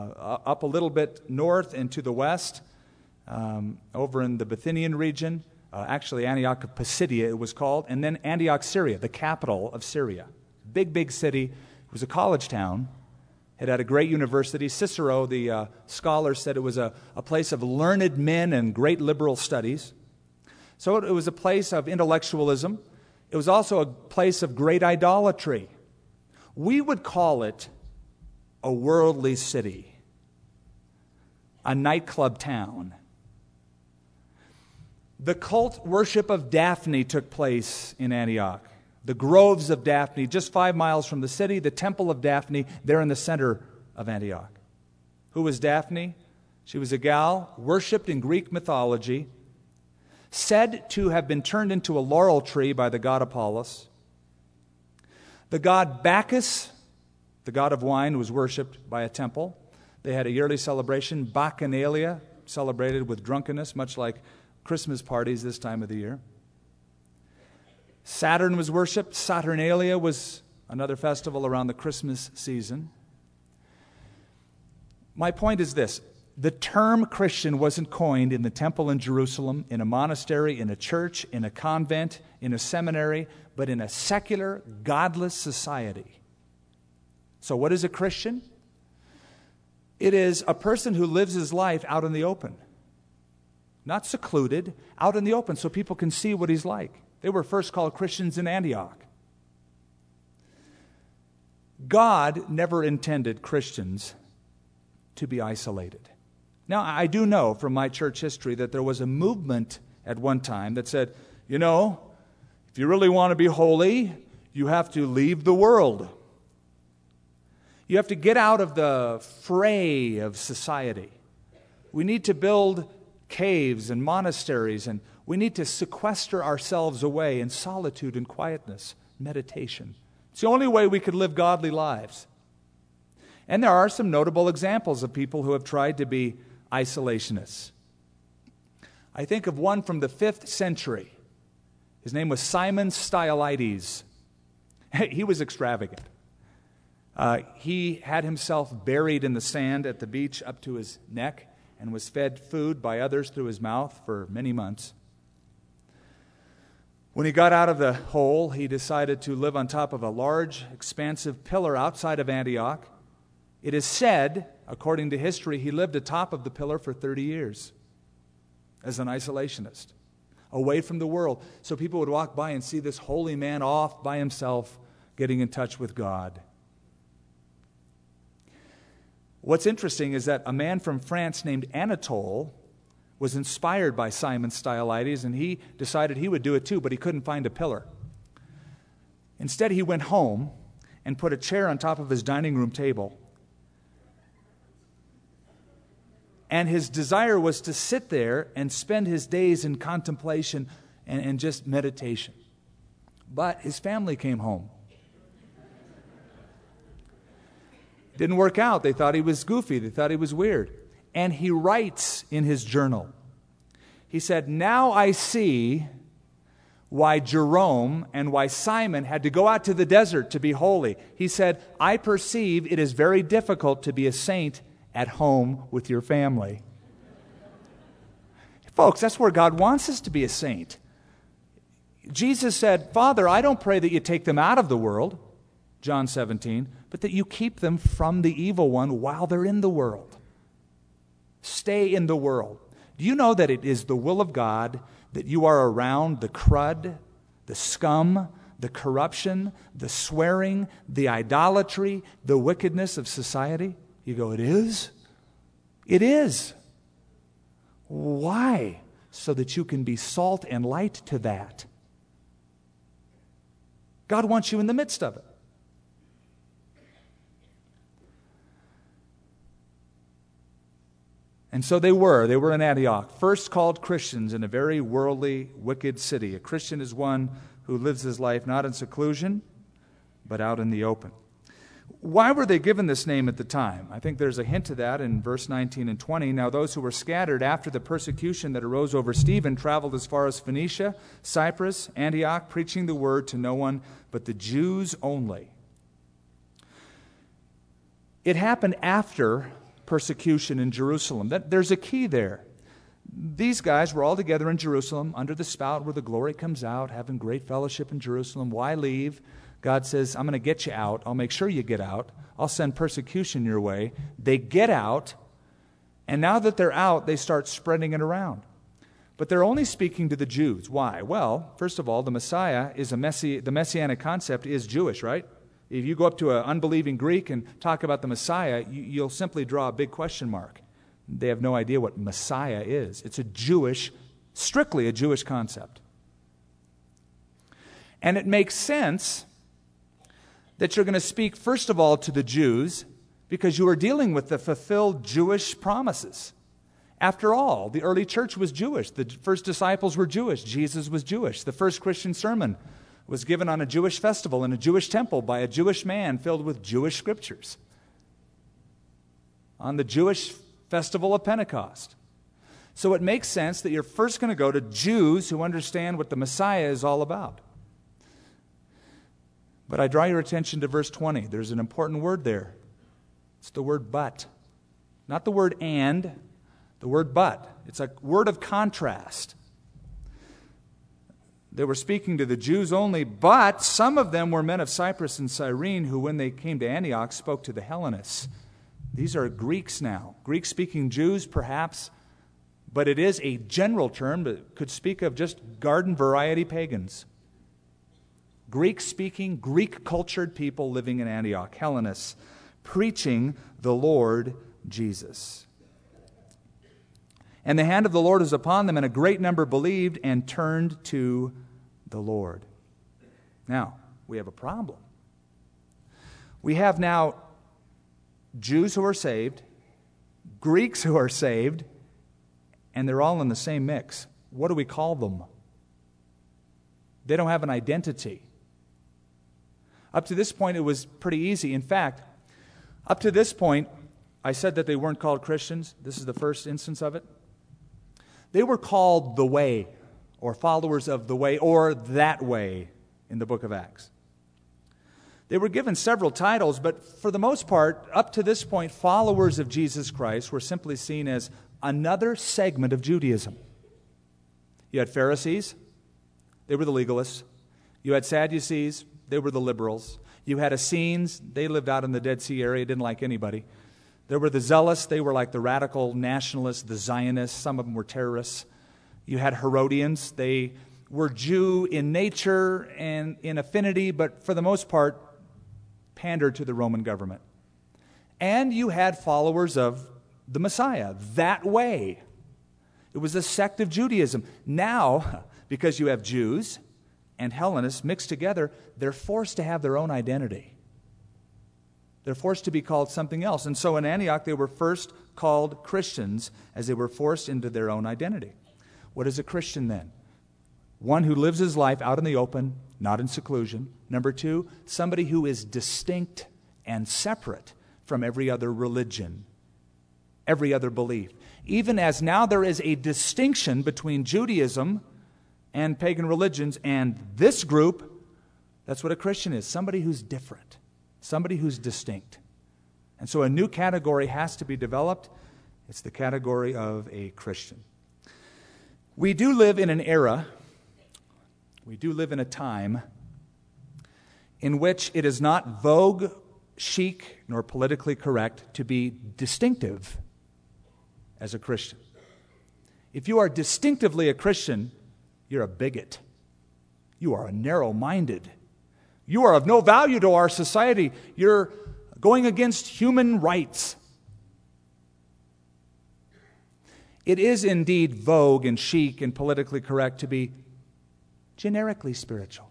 up a little bit north and to the west, over in the Bithynian region. Actually, Antioch of Pisidia it was called, and then Antioch, Syria, the capital of Syria. Big, big city. It was a college town. It had a great university. Cicero, the scholar, said it was a place of learned men and great liberal studies. So it was a place of intellectualism. It was also a place of great idolatry. We would call it a worldly city, a nightclub town. The cult worship of Daphne took place in Antioch. The groves of Daphne, just 5 miles from the city, the temple of Daphne, there in the center of Antioch. Who was Daphne? She was a gal worshipped in Greek mythology, said to have been turned into a laurel tree by the god Apollos. The god Bacchus, the god of wine, was worshipped by a temple. They had a yearly celebration, Bacchanalia, celebrated with drunkenness, much like Christmas parties this time of the year. Saturn was worshipped. Saturnalia was another festival around the Christmas season. My point is this. The term Christian wasn't coined in the temple in Jerusalem, in a monastery, in a church, in a convent, in a seminary, but in a secular, godless society. So what is a Christian? It is a person who lives his life out in the open. Not secluded, out in the open so people can see what he's like. They were first called Christians in Antioch. God never intended Christians to be isolated. Now, I do know from my church history that there was a movement at one time that said, you know, if you really want to be holy, you have to leave the world. You have to get out of the fray of society. We need to build caves and monasteries, and we need to sequester ourselves away in solitude and quietness, meditation. It's the only way we could live godly lives. And there are some notable examples of people who have tried to be isolationists. I think of one from the 5th century. His name was Simon Stylites. He was extravagant. He had himself buried in the sand at the beach up to his neck and was fed food by others through his mouth for many months. When he got out of the hole, he decided to live on top of a large, expansive pillar outside of Antioch. It is said, according to history, he lived atop of the pillar for 30 years as an isolationist, away from the world, so people would walk by and see this holy man off by himself, getting in touch with God. What's interesting is that a man from France named Anatole was inspired by Simon Stylites, and he decided he would do it too, but he couldn't find a pillar. Instead, he went home and put a chair on top of his dining room table. And his desire was to sit there and spend his days in contemplation and just meditation. But his family came home. Didn't work out. They thought he was goofy. They thought he was weird. And he writes in his journal. He said, "Now I see why Jerome and why Simon had to go out to the desert to be holy." He said, "I perceive it is very difficult to be a saint at home with your family." Folks, that's where God wants us to be a saint. Jesus said, "Father, I don't pray that you take them out of the world," John 17, "but that you keep them from the evil one while they're in the world." Stay in the world. Do you know that it is the will of God that you are around the crud, the scum, the corruption, the swearing, the idolatry, the wickedness of society? You go, "It is?" It is. Why? So that you can be salt and light to that. God wants you in the midst of it. And so they were in Antioch, first called Christians in a very worldly, wicked city. A Christian is one who lives his life not in seclusion, but out in the open. Why were they given this name at the time? I think there's a hint to that in verse 19 and 20. Now those who were scattered after the persecution that arose over Stephen traveled as far as Phoenicia, Cyprus, Antioch, preaching the word to no one but the Jews only. It happened after persecution in Jerusalem. There's a key there. These guys were all together in Jerusalem under the spout where the glory comes out, having great fellowship in Jerusalem. Why leave? God says, I'm going to get you out. I'll make sure you get out. I'll send persecution your way. They get out, and now that they're out, they start spreading it around. But they're only speaking to the Jews. Why? Well, first of all, the Messiah is the Messianic concept is Jewish, right? If you go up to an unbelieving Greek and talk about the Messiah, you'll simply draw a big question mark. They have no idea what Messiah is. It's strictly a Jewish concept. And it makes sense that you're going to speak, first of all, to the Jews, because you are dealing with the fulfilled Jewish promises. After all, the early church was Jewish. The first disciples were Jewish. Jesus was Jewish. The first Christian sermon was given on a Jewish festival in a Jewish temple by a Jewish man filled with Jewish scriptures on the Jewish festival of Pentecost. So it makes sense that you're first going to go to Jews who understand what the Messiah is all about. But I draw your attention to verse 20. There's an important word there. It's the word but. Not the word and, the word but. It's a word of contrast. They were speaking to the Jews only, but some of them were men of Cyprus and Cyrene who, when they came to Antioch, spoke to the Hellenists. These are Greeks now. Greek-speaking Jews, perhaps, but it is a general term that could speak of just garden variety pagans. Greek-speaking, Greek-cultured people living in Antioch, Hellenists, preaching the Lord Jesus. And the hand of the Lord was upon them, and a great number believed and turned to the Lord. Now, we have a problem. We have now Jews who are saved, Greeks who are saved, and they're all in the same mix. What do we call them? They don't have an identity. Up to this point, it was pretty easy. In fact, up to this point, I said that they weren't called Christians. This is the first instance of it. They were called the Way, or followers of the Way, or that Way in the book of Acts. They were given several titles, but for the most part, up to this point, followers of Jesus Christ were simply seen as another segment of Judaism. You had Pharisees, they were the legalists. You had Sadducees, they were the liberals. You had Essenes, they lived out in the Dead Sea area, didn't like anybody. There were the Zealots, they were like the radical nationalists, the Zionists, some of them were terrorists. You had Herodians, they were Jew in nature and in affinity, but for the most part, pandered to the Roman government. And you had followers of the Messiah, that way. It was a sect of Judaism. Now, because you have Jews and Hellenists mixed together, they're forced to have their own identity. They're forced to be called something else. And so in Antioch, they were first called Christians as they were forced into their own identity. What is a Christian then? One who lives his life out in the open, not in seclusion. Number two, somebody who is distinct and separate from every other religion, every other belief. Even as now there is a distinction between Judaism and pagan religions and this group, that's what a Christian is, somebody who's different, somebody who's distinct. And so a new category has to be developed. It's the category of a Christian. We do live in an era, we do live in a time in which it is not vogue, chic, nor politically correct to be distinctive as a Christian. If you are distinctively a Christian, you're a bigot. You are a narrow-minded. You are of no value to our society. You're going against human rights. It is indeed vogue and chic and politically correct to be generically spiritual.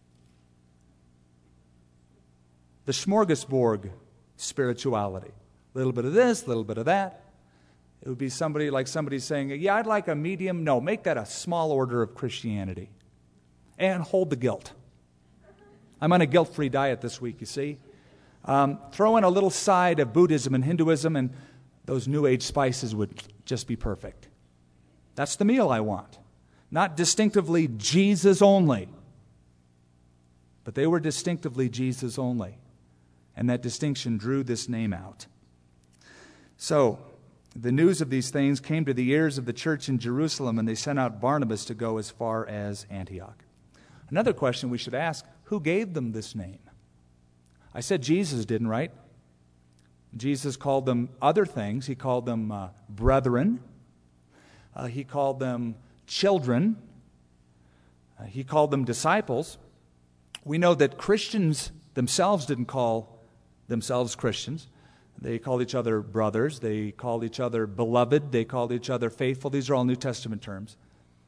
The smorgasbord spirituality. A little bit of this, a little bit of that. It would be somebody saying, yeah, I'd like a medium. No, make that a small order of Christianity. And hold the guilt. I'm on a guilt-free diet this week, you see. Throw in a little side of Buddhism and Hinduism, and those New Age spices would just be perfect. That's the meal I want. Not distinctively Jesus only. But they were distinctively Jesus only. And that distinction drew this name out. So, The news of these things came to the ears of the church in Jerusalem, and they sent out Barnabas to go as far as Antioch. Another question we should ask, who gave them this name? I said Jesus didn't, right? Jesus called them other things. He called them brethren. He called them children. He called them disciples. We know that Christians themselves didn't call themselves Christians. They called each other brothers. They called each other beloved. They called each other faithful. These are all New Testament terms.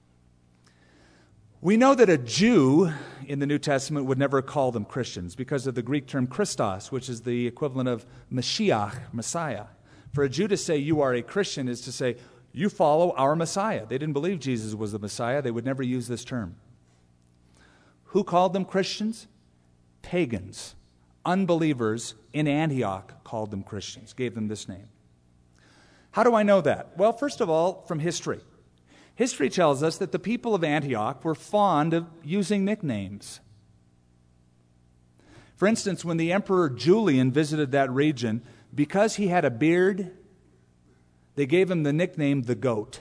We know that a Jew in the New Testament would never call them Christians because of the Greek term Christos, which is the equivalent of Mashiach, Messiah. For a Jew to say you are a Christian is to say you follow our Messiah. They didn't believe Jesus was the Messiah. They would never use this term. Who called them Christians? Pagans. Unbelievers in Antioch called them Christians, gave them this name. How do I know that? Well, first of all, from history. History tells us that the people of Antioch were fond of using nicknames. For instance, when the Emperor Julian visited that region, because he had a beard, they gave him the nickname the Goat.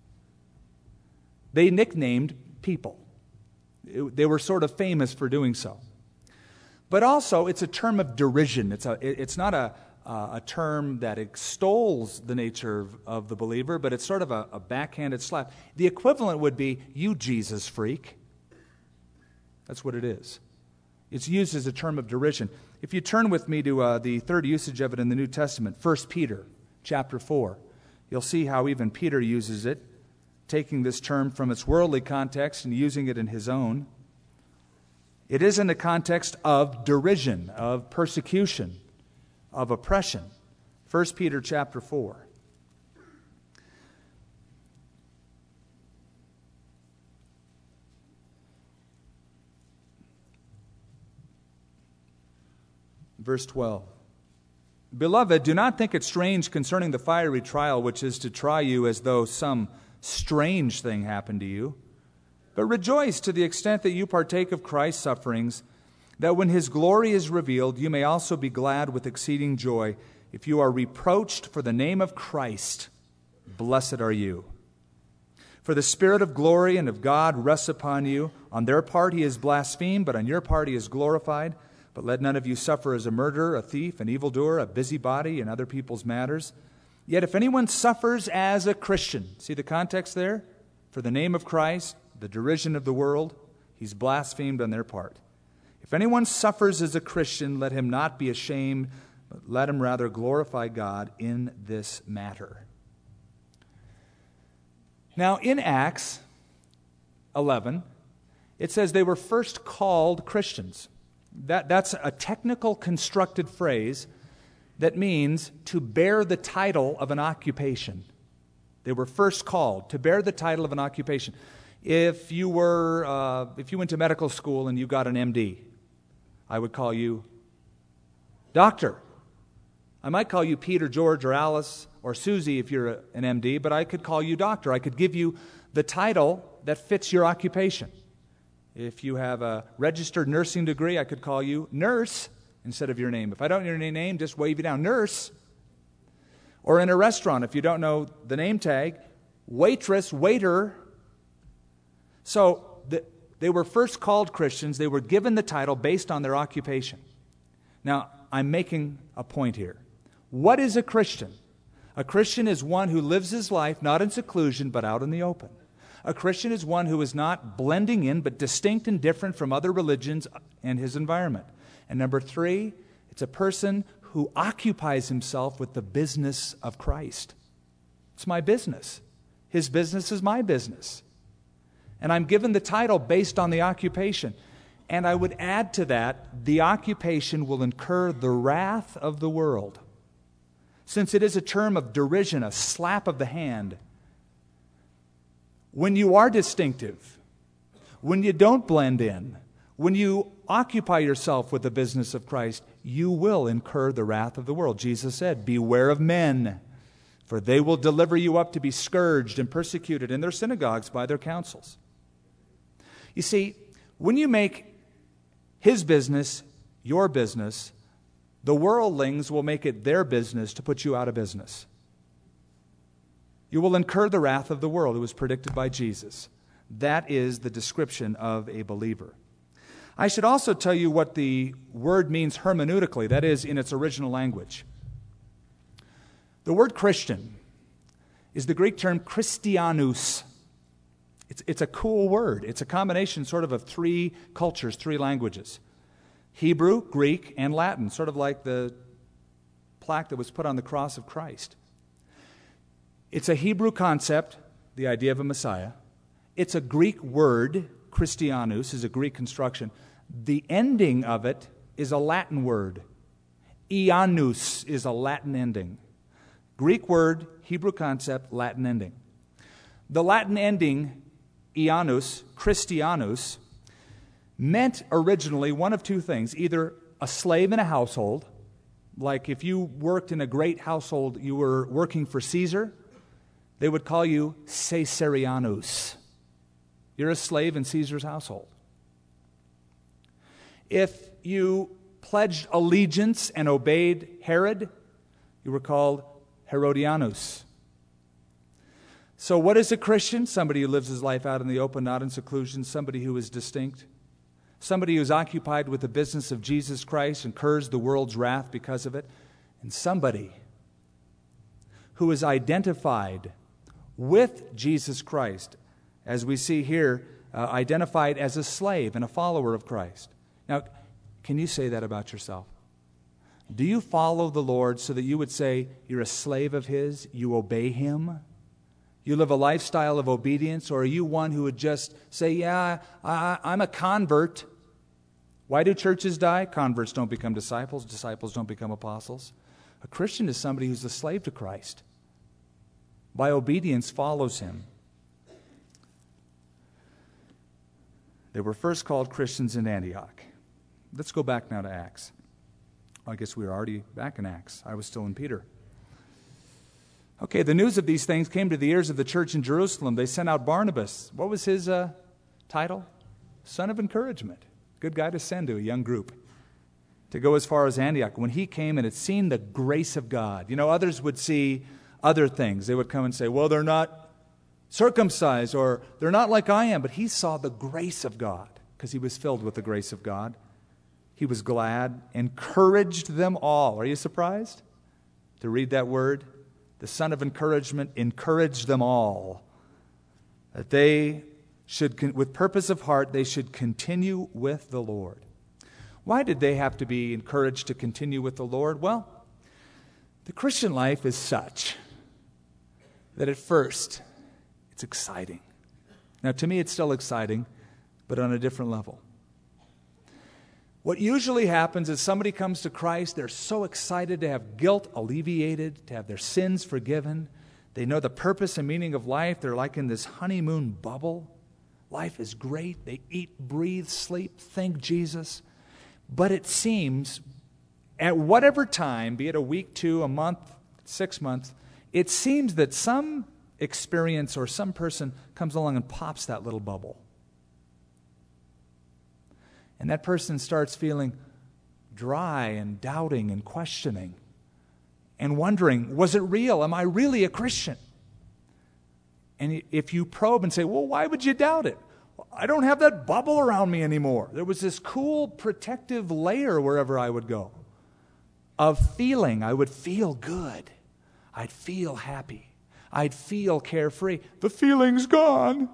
They nicknamed people. They were sort of famous for doing so. But also, it's a term of derision. It's not a term that extols the nature of the believer, but it's sort of a backhanded slap. The equivalent would be, you Jesus freak. That's what it is. It's used as a term of derision. If you turn with me to the third usage of it in the New Testament, 1 Peter chapter 4, you'll see how even Peter uses it, taking this term from its worldly context and using it in his own. It is in the context of derision, of persecution, of oppression. 1 Peter chapter 4. Verse 12. Beloved, do not think it strange concerning the fiery trial which is to try you as though some strange thing happened to you. But rejoice to the extent that you partake of Christ's sufferings, that when his glory is revealed, you may also be glad with exceeding joy. If you are reproached for the name of Christ, blessed are you. For the Spirit of glory and of God rests upon you. On their part he is blasphemed, but on your part he is glorified. But let none of you suffer as a murderer, a thief, an evildoer, a busybody in other people's matters. Yet if anyone suffers as a Christian, see the context there? For the name of Christ, the derision of the world, he's blasphemed on their part. If anyone suffers as a Christian, let him not be ashamed, but let him rather glorify God in this matter. Now, in Acts 11, it says they were first called Christians. That's a technical constructed phrase that means to bear the title of an occupation. They were first called to bear the title of an occupation. If you went to medical school and you got an MD, I would call you doctor. I might call you Pete or George or Alice or Susie if you're an MD, but I could call you doctor. I could give you the title that fits your occupation. If you have a registered nursing degree, I could call you nurse instead of your name. If I don't know your name, just wave you down, nurse. Or in a restaurant, if you don't know the name tag, waitress, waiter. So they were first called Christians. They were given the title based on their occupation. Now, I'm making a point here. What is a Christian? A Christian is one who lives his life not in seclusion but out in the open. A Christian is one who is not blending in but distinct and different from other religions and his environment. And number 3, it's a person who occupies himself with the business of Christ. It's my business. His business is my business. And I'm given the title based on the occupation. And I would add to that, the occupation will incur the wrath of the world. Since it is a term of derision, a slap of the hand. When you are distinctive, when you don't blend in, when you occupy yourself with the business of Christ, you will incur the wrath of the world. Jesus said, beware of men, for they will deliver you up to be scourged and persecuted in their synagogues by their councils. You see, when you make his business your business, the worldlings will make it their business to put you out of business. You will incur the wrath of the world. It was predicted by Jesus. That is the description of a believer. I should also tell you what the word means hermeneutically, that is, in its original language. The word Christian is the Greek term Christianus. It's a cool word. It's a combination sort of three cultures, three languages. Hebrew, Greek, and Latin, sort of like the plaque that was put on the cross of Christ. It's a Hebrew concept, the idea of a Messiah. It's a Greek word, Christianus is a Greek construction. The ending of it is a Latin word. Ianus is a Latin ending. Greek word, Hebrew concept, Latin ending. The Latin ending, Ianus, Christianus, meant originally one of two things. Either a slave in a household, like if you worked in a great household, you were working for Caesar, they would call you Caesarianus. You're a slave in Caesar's household. If you pledged allegiance and obeyed Herod, you were called Herodianus. So what is a Christian? Somebody who lives his life out in the open, not in seclusion, somebody who is distinct, somebody who is occupied with the business of Jesus Christ, incurs the world's wrath because of it, and somebody who is identified with Jesus Christ, as we see here, identified as a slave and a follower of Christ. Now, can you say that about yourself? Do you follow the Lord so that you would say you're a slave of His, you obey Him? You live a lifestyle of obedience, or are you one who would just say, yeah, I'm a convert? Why do churches die? Converts don't become disciples. Disciples don't become apostles. A Christian is somebody who's a slave to Christ. By obedience follows Him. They were first called Christians in Antioch. Let's go back now to Acts. I guess we were already back in Acts. I was still in Peter. Okay, the news of these things came to the ears of the church in Jerusalem. They sent out Barnabas. What was his title? Son of Encouragement. Good guy to send to a young group to go as far as Antioch. When he came and had seen the grace of God, others would see other things. They would come and say, well, they're not circumcised, or they're not like I am. But he saw the grace of God because he was filled with the grace of God. He was glad, encouraged them all. Are you surprised to read that word? The Son of Encouragement encouraged them all that they should, with purpose of heart, they should continue with the Lord. Why did they have to be encouraged to continue with the Lord? Well, the Christian life is such that at first it's exciting. Now, to me, it's still exciting, but on a different level. What usually happens is somebody comes to Christ, they're so excited to have guilt alleviated, to have their sins forgiven. They know the purpose and meaning of life. They're like in this honeymoon bubble. Life is great. They eat, breathe, sleep, think Jesus. But it seems, at whatever time, be it a week, 2, a month, 6 months, it seems that some experience or some person comes along and pops that little bubble. And that person starts feeling dry and doubting and questioning and wondering, was it real? Am I really a Christian? And if you probe and say, well, why would you doubt it? I don't have that bubble around me anymore. There was this cool protective layer wherever I would go of feeling. I would feel good. I'd feel happy. I'd feel carefree. The feeling's gone.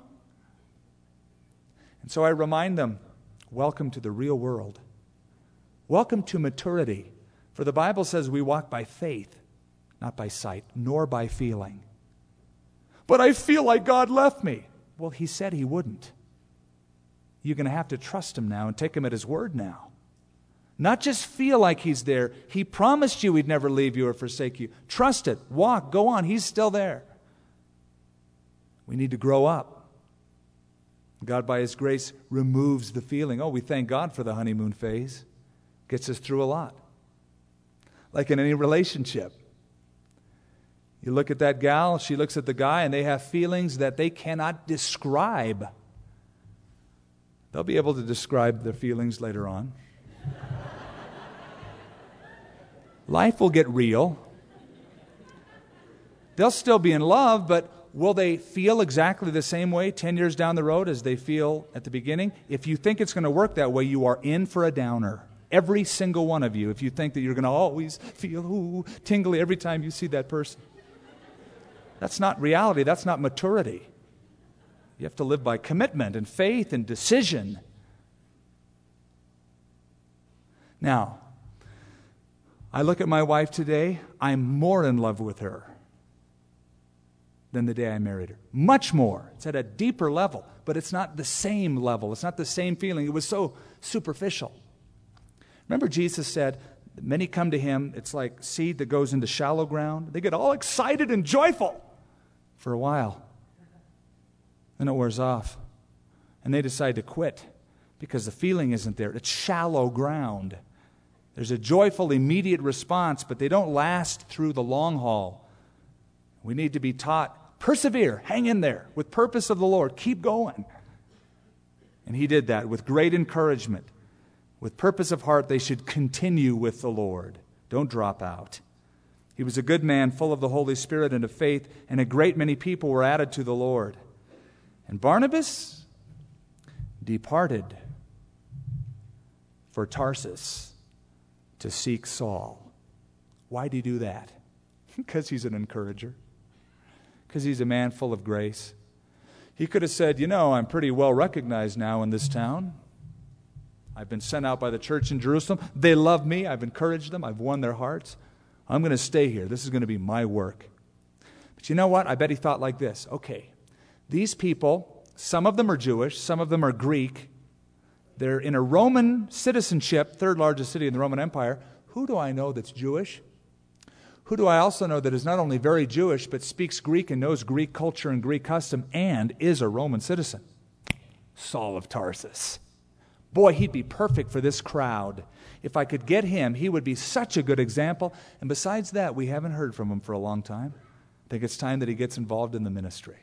And so I remind them, welcome to the real world. Welcome to maturity. For the Bible says we walk by faith, not by sight, nor by feeling. But I feel like God left me. Well, He said He wouldn't. You're going to have to trust Him now and take Him at His word now. Not just feel like He's there. He promised you He'd never leave you or forsake you. Trust it. Walk. Go on. He's still there. We need to grow up. God, by His grace, removes the feeling. Oh, we thank God for the honeymoon phase. Gets us through a lot. Like in any relationship. You look at that gal, she looks at the guy, and they have feelings that they cannot describe. They'll be able to describe their feelings later on. Life will get real. They'll still be in love, but will they feel exactly the same way 10 years down the road as they feel at the beginning? If you think it's going to work that way, you are in for a downer. Every single one of you, if you think that you're going to always feel tingly every time you see that person. That's not reality. That's not maturity. You have to live by commitment and faith and decision. Now, I look at my wife today, I'm more in love with her than the day I married her. Much more. It's at a deeper level, but it's not the same level. It's not the same feeling. It was so superficial. Remember Jesus said, many come to him, it's like seed that goes into shallow ground. They get all excited and joyful for a while. Then it wears off. And they decide to quit because the feeling isn't there. It's shallow ground. There's a joyful, immediate response, but they don't last through the long haul. We need to be taught, persevere, hang in there, with purpose of the Lord, keep going. And he did that with great encouragement. With purpose of heart, they should continue with the Lord. Don't drop out. He was a good man, full of the Holy Spirit and of faith, and a great many people were added to the Lord. And Barnabas departed for Tarsus to seek Saul. Why did he do that? Because he's an encourager. Because he's a man full of grace. He could have said, I'm pretty well recognized now in this town. I've been sent out by the church in Jerusalem. They love me. I've encouraged them. I've won their hearts. I'm going to stay here. This is going to be my work. But you know what? I bet he thought like this. Okay, these people, some of them are Jewish, some of them are Greek. They're in a Roman citizenship, third largest city in the Roman Empire. Who do I know that's Jewish? Who do I also know that is not only very Jewish, but speaks Greek and knows Greek culture and Greek custom and is a Roman citizen? Saul of Tarsus. Boy, he'd be perfect for this crowd. If I could get him, he would be such a good example. And besides that, we haven't heard from him for a long time. I think it's time that he gets involved in the ministry.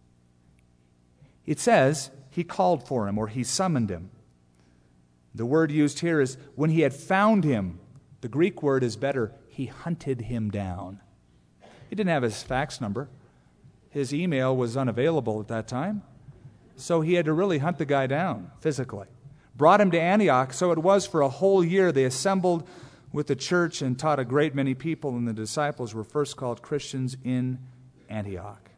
It says he called for him or he summoned him. The word used here is when he had found him. The Greek word is better. He hunted him down. He didn't have his fax number. His email was unavailable at that time. So he had to really hunt the guy down physically. Brought him to Antioch, so it was for a whole year. They assembled with the church and taught a great many people, and the disciples were first called Christians in Antioch.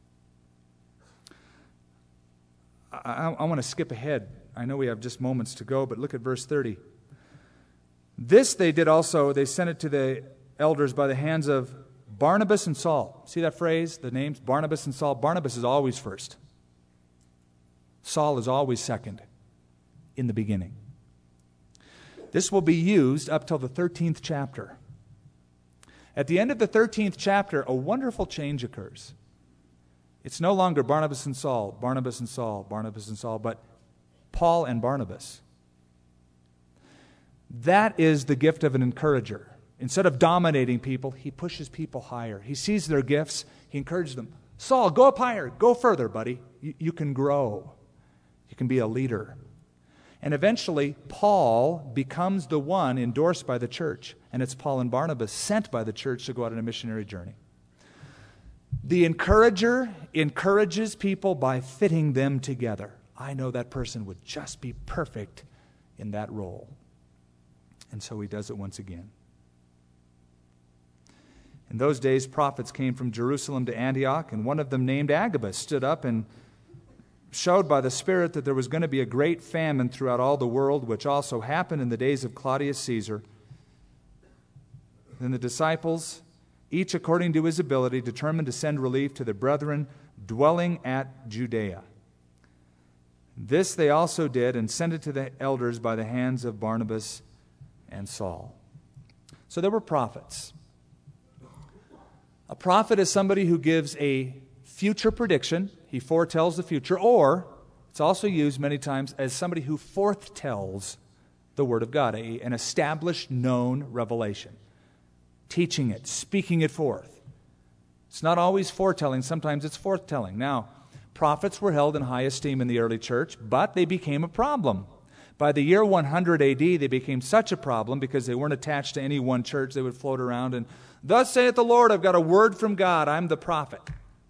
I want to skip ahead. I know we have just moments to go, but look at verse 30. This they did also, they sent it to the elders by the hands of Barnabas and Saul. See that phrase, the names, Barnabas and Saul? Barnabas is always first. Saul is always second. In the beginning. This will be used up till the 13th chapter. At the end of the 13th chapter, a wonderful change occurs. It's no longer Barnabas and Saul, Barnabas and Saul, Barnabas and Saul, but Paul and Barnabas. That is the gift of an encourager. Instead of dominating people, he pushes people higher. He sees their gifts. He encourages them. Saul, go up higher. Go further, buddy. You can grow. You can be a leader. And eventually, Paul becomes the one endorsed by the church. And it's Paul and Barnabas sent by the church to go out on a missionary journey. The encourager encourages people by fitting them together. I know that person would just be perfect in that role. And so he does it once again. In those days, prophets came from Jerusalem to Antioch, and one of them named Agabus stood up and showed by the Spirit that there was going to be a great famine throughout all the world, which also happened in the days of Claudius Caesar. Then the disciples, each according to his ability, determined to send relief to the brethren dwelling at Judea. This they also did and sent it to the elders by the hands of Barnabas and Saul. So there were prophets. A prophet is somebody who gives a future prediction. He foretells the future, or it's also used many times as somebody who forthtells the Word of God, an established, known revelation. Teaching it, speaking it forth. It's not always foretelling, sometimes it's forthtelling. Now, prophets were held in high esteem in the early church, but they became a problem By the year 100 AD, they became such a problem because they weren't attached to any one church. They would float around and, "Thus saith the Lord, I've got a word from God. I'm the prophet."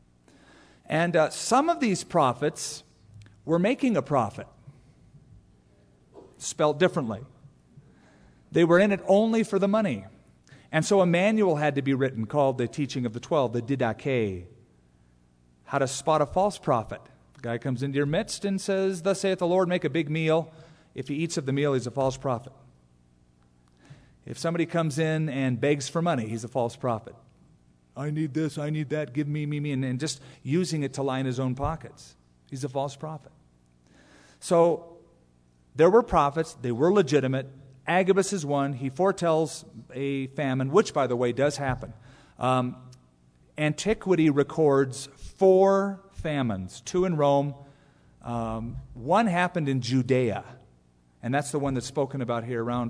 And some of these prophets were making a profit, spelled differently. They were in it only for the money. And so a manual had to be written called the Teaching of the 12, the Didache. How to spot a false prophet. The guy comes into your midst and says, "Thus saith the Lord," make a big meal. If he eats of the meal, he's a false prophet. If somebody comes in and begs for money, he's a false prophet. "I need this, I need that, give me, and just using it to line his own pockets. He's a false prophet. So there were prophets, they were legitimate. Agabus is one. He foretells a famine, which, by the way, does happen. Antiquity records 4 famines, 2 in Rome. One happened in Judea, and that's the one that's spoken about here around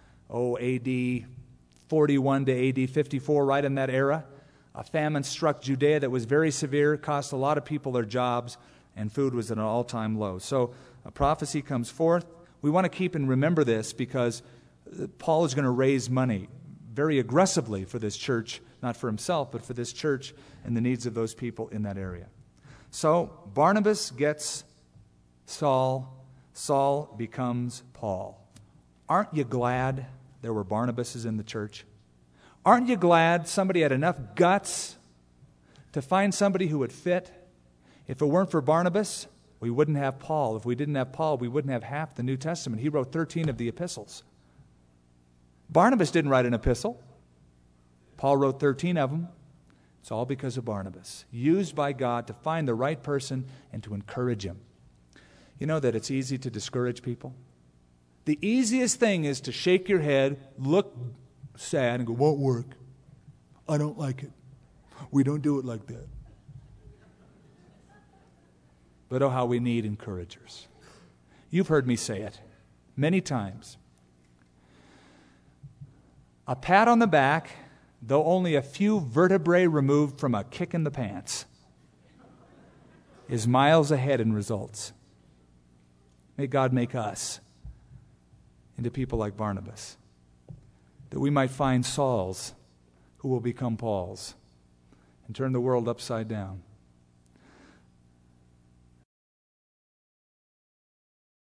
AD 41 to AD 54, right in that era. A famine struck Judea that was very severe, cost a lot of people their jobs, and food was at an all-time low. So a prophecy comes forth. We want to keep and remember this because Paul is going to raise money very aggressively for this church, not for himself, but for this church and the needs of those people in that area. So Barnabas gets Saul. Saul becomes Paul. Aren't you glad there were Barnabases in the church? Aren't you glad somebody had enough guts to find somebody who would fit? If it weren't for Barnabas, we wouldn't have Paul. If we didn't have Paul, we wouldn't have half the New Testament. He wrote 13 of the epistles. Barnabas didn't write an epistle. Paul wrote 13 of them. It's all because of Barnabas, used by God to find the right person and to encourage him. You know that it's easy to discourage people? The easiest thing is to shake your head, look sad, and go, "Won't work. I don't like it. We don't do it like that." But oh, how we need encouragers. You've heard me say it many times. A pat on the back, though only a few vertebrae removed from a kick in the pants, is miles ahead in results. May God make us into people like Barnabas, that we might find Sauls who will become Pauls and turn the world upside down.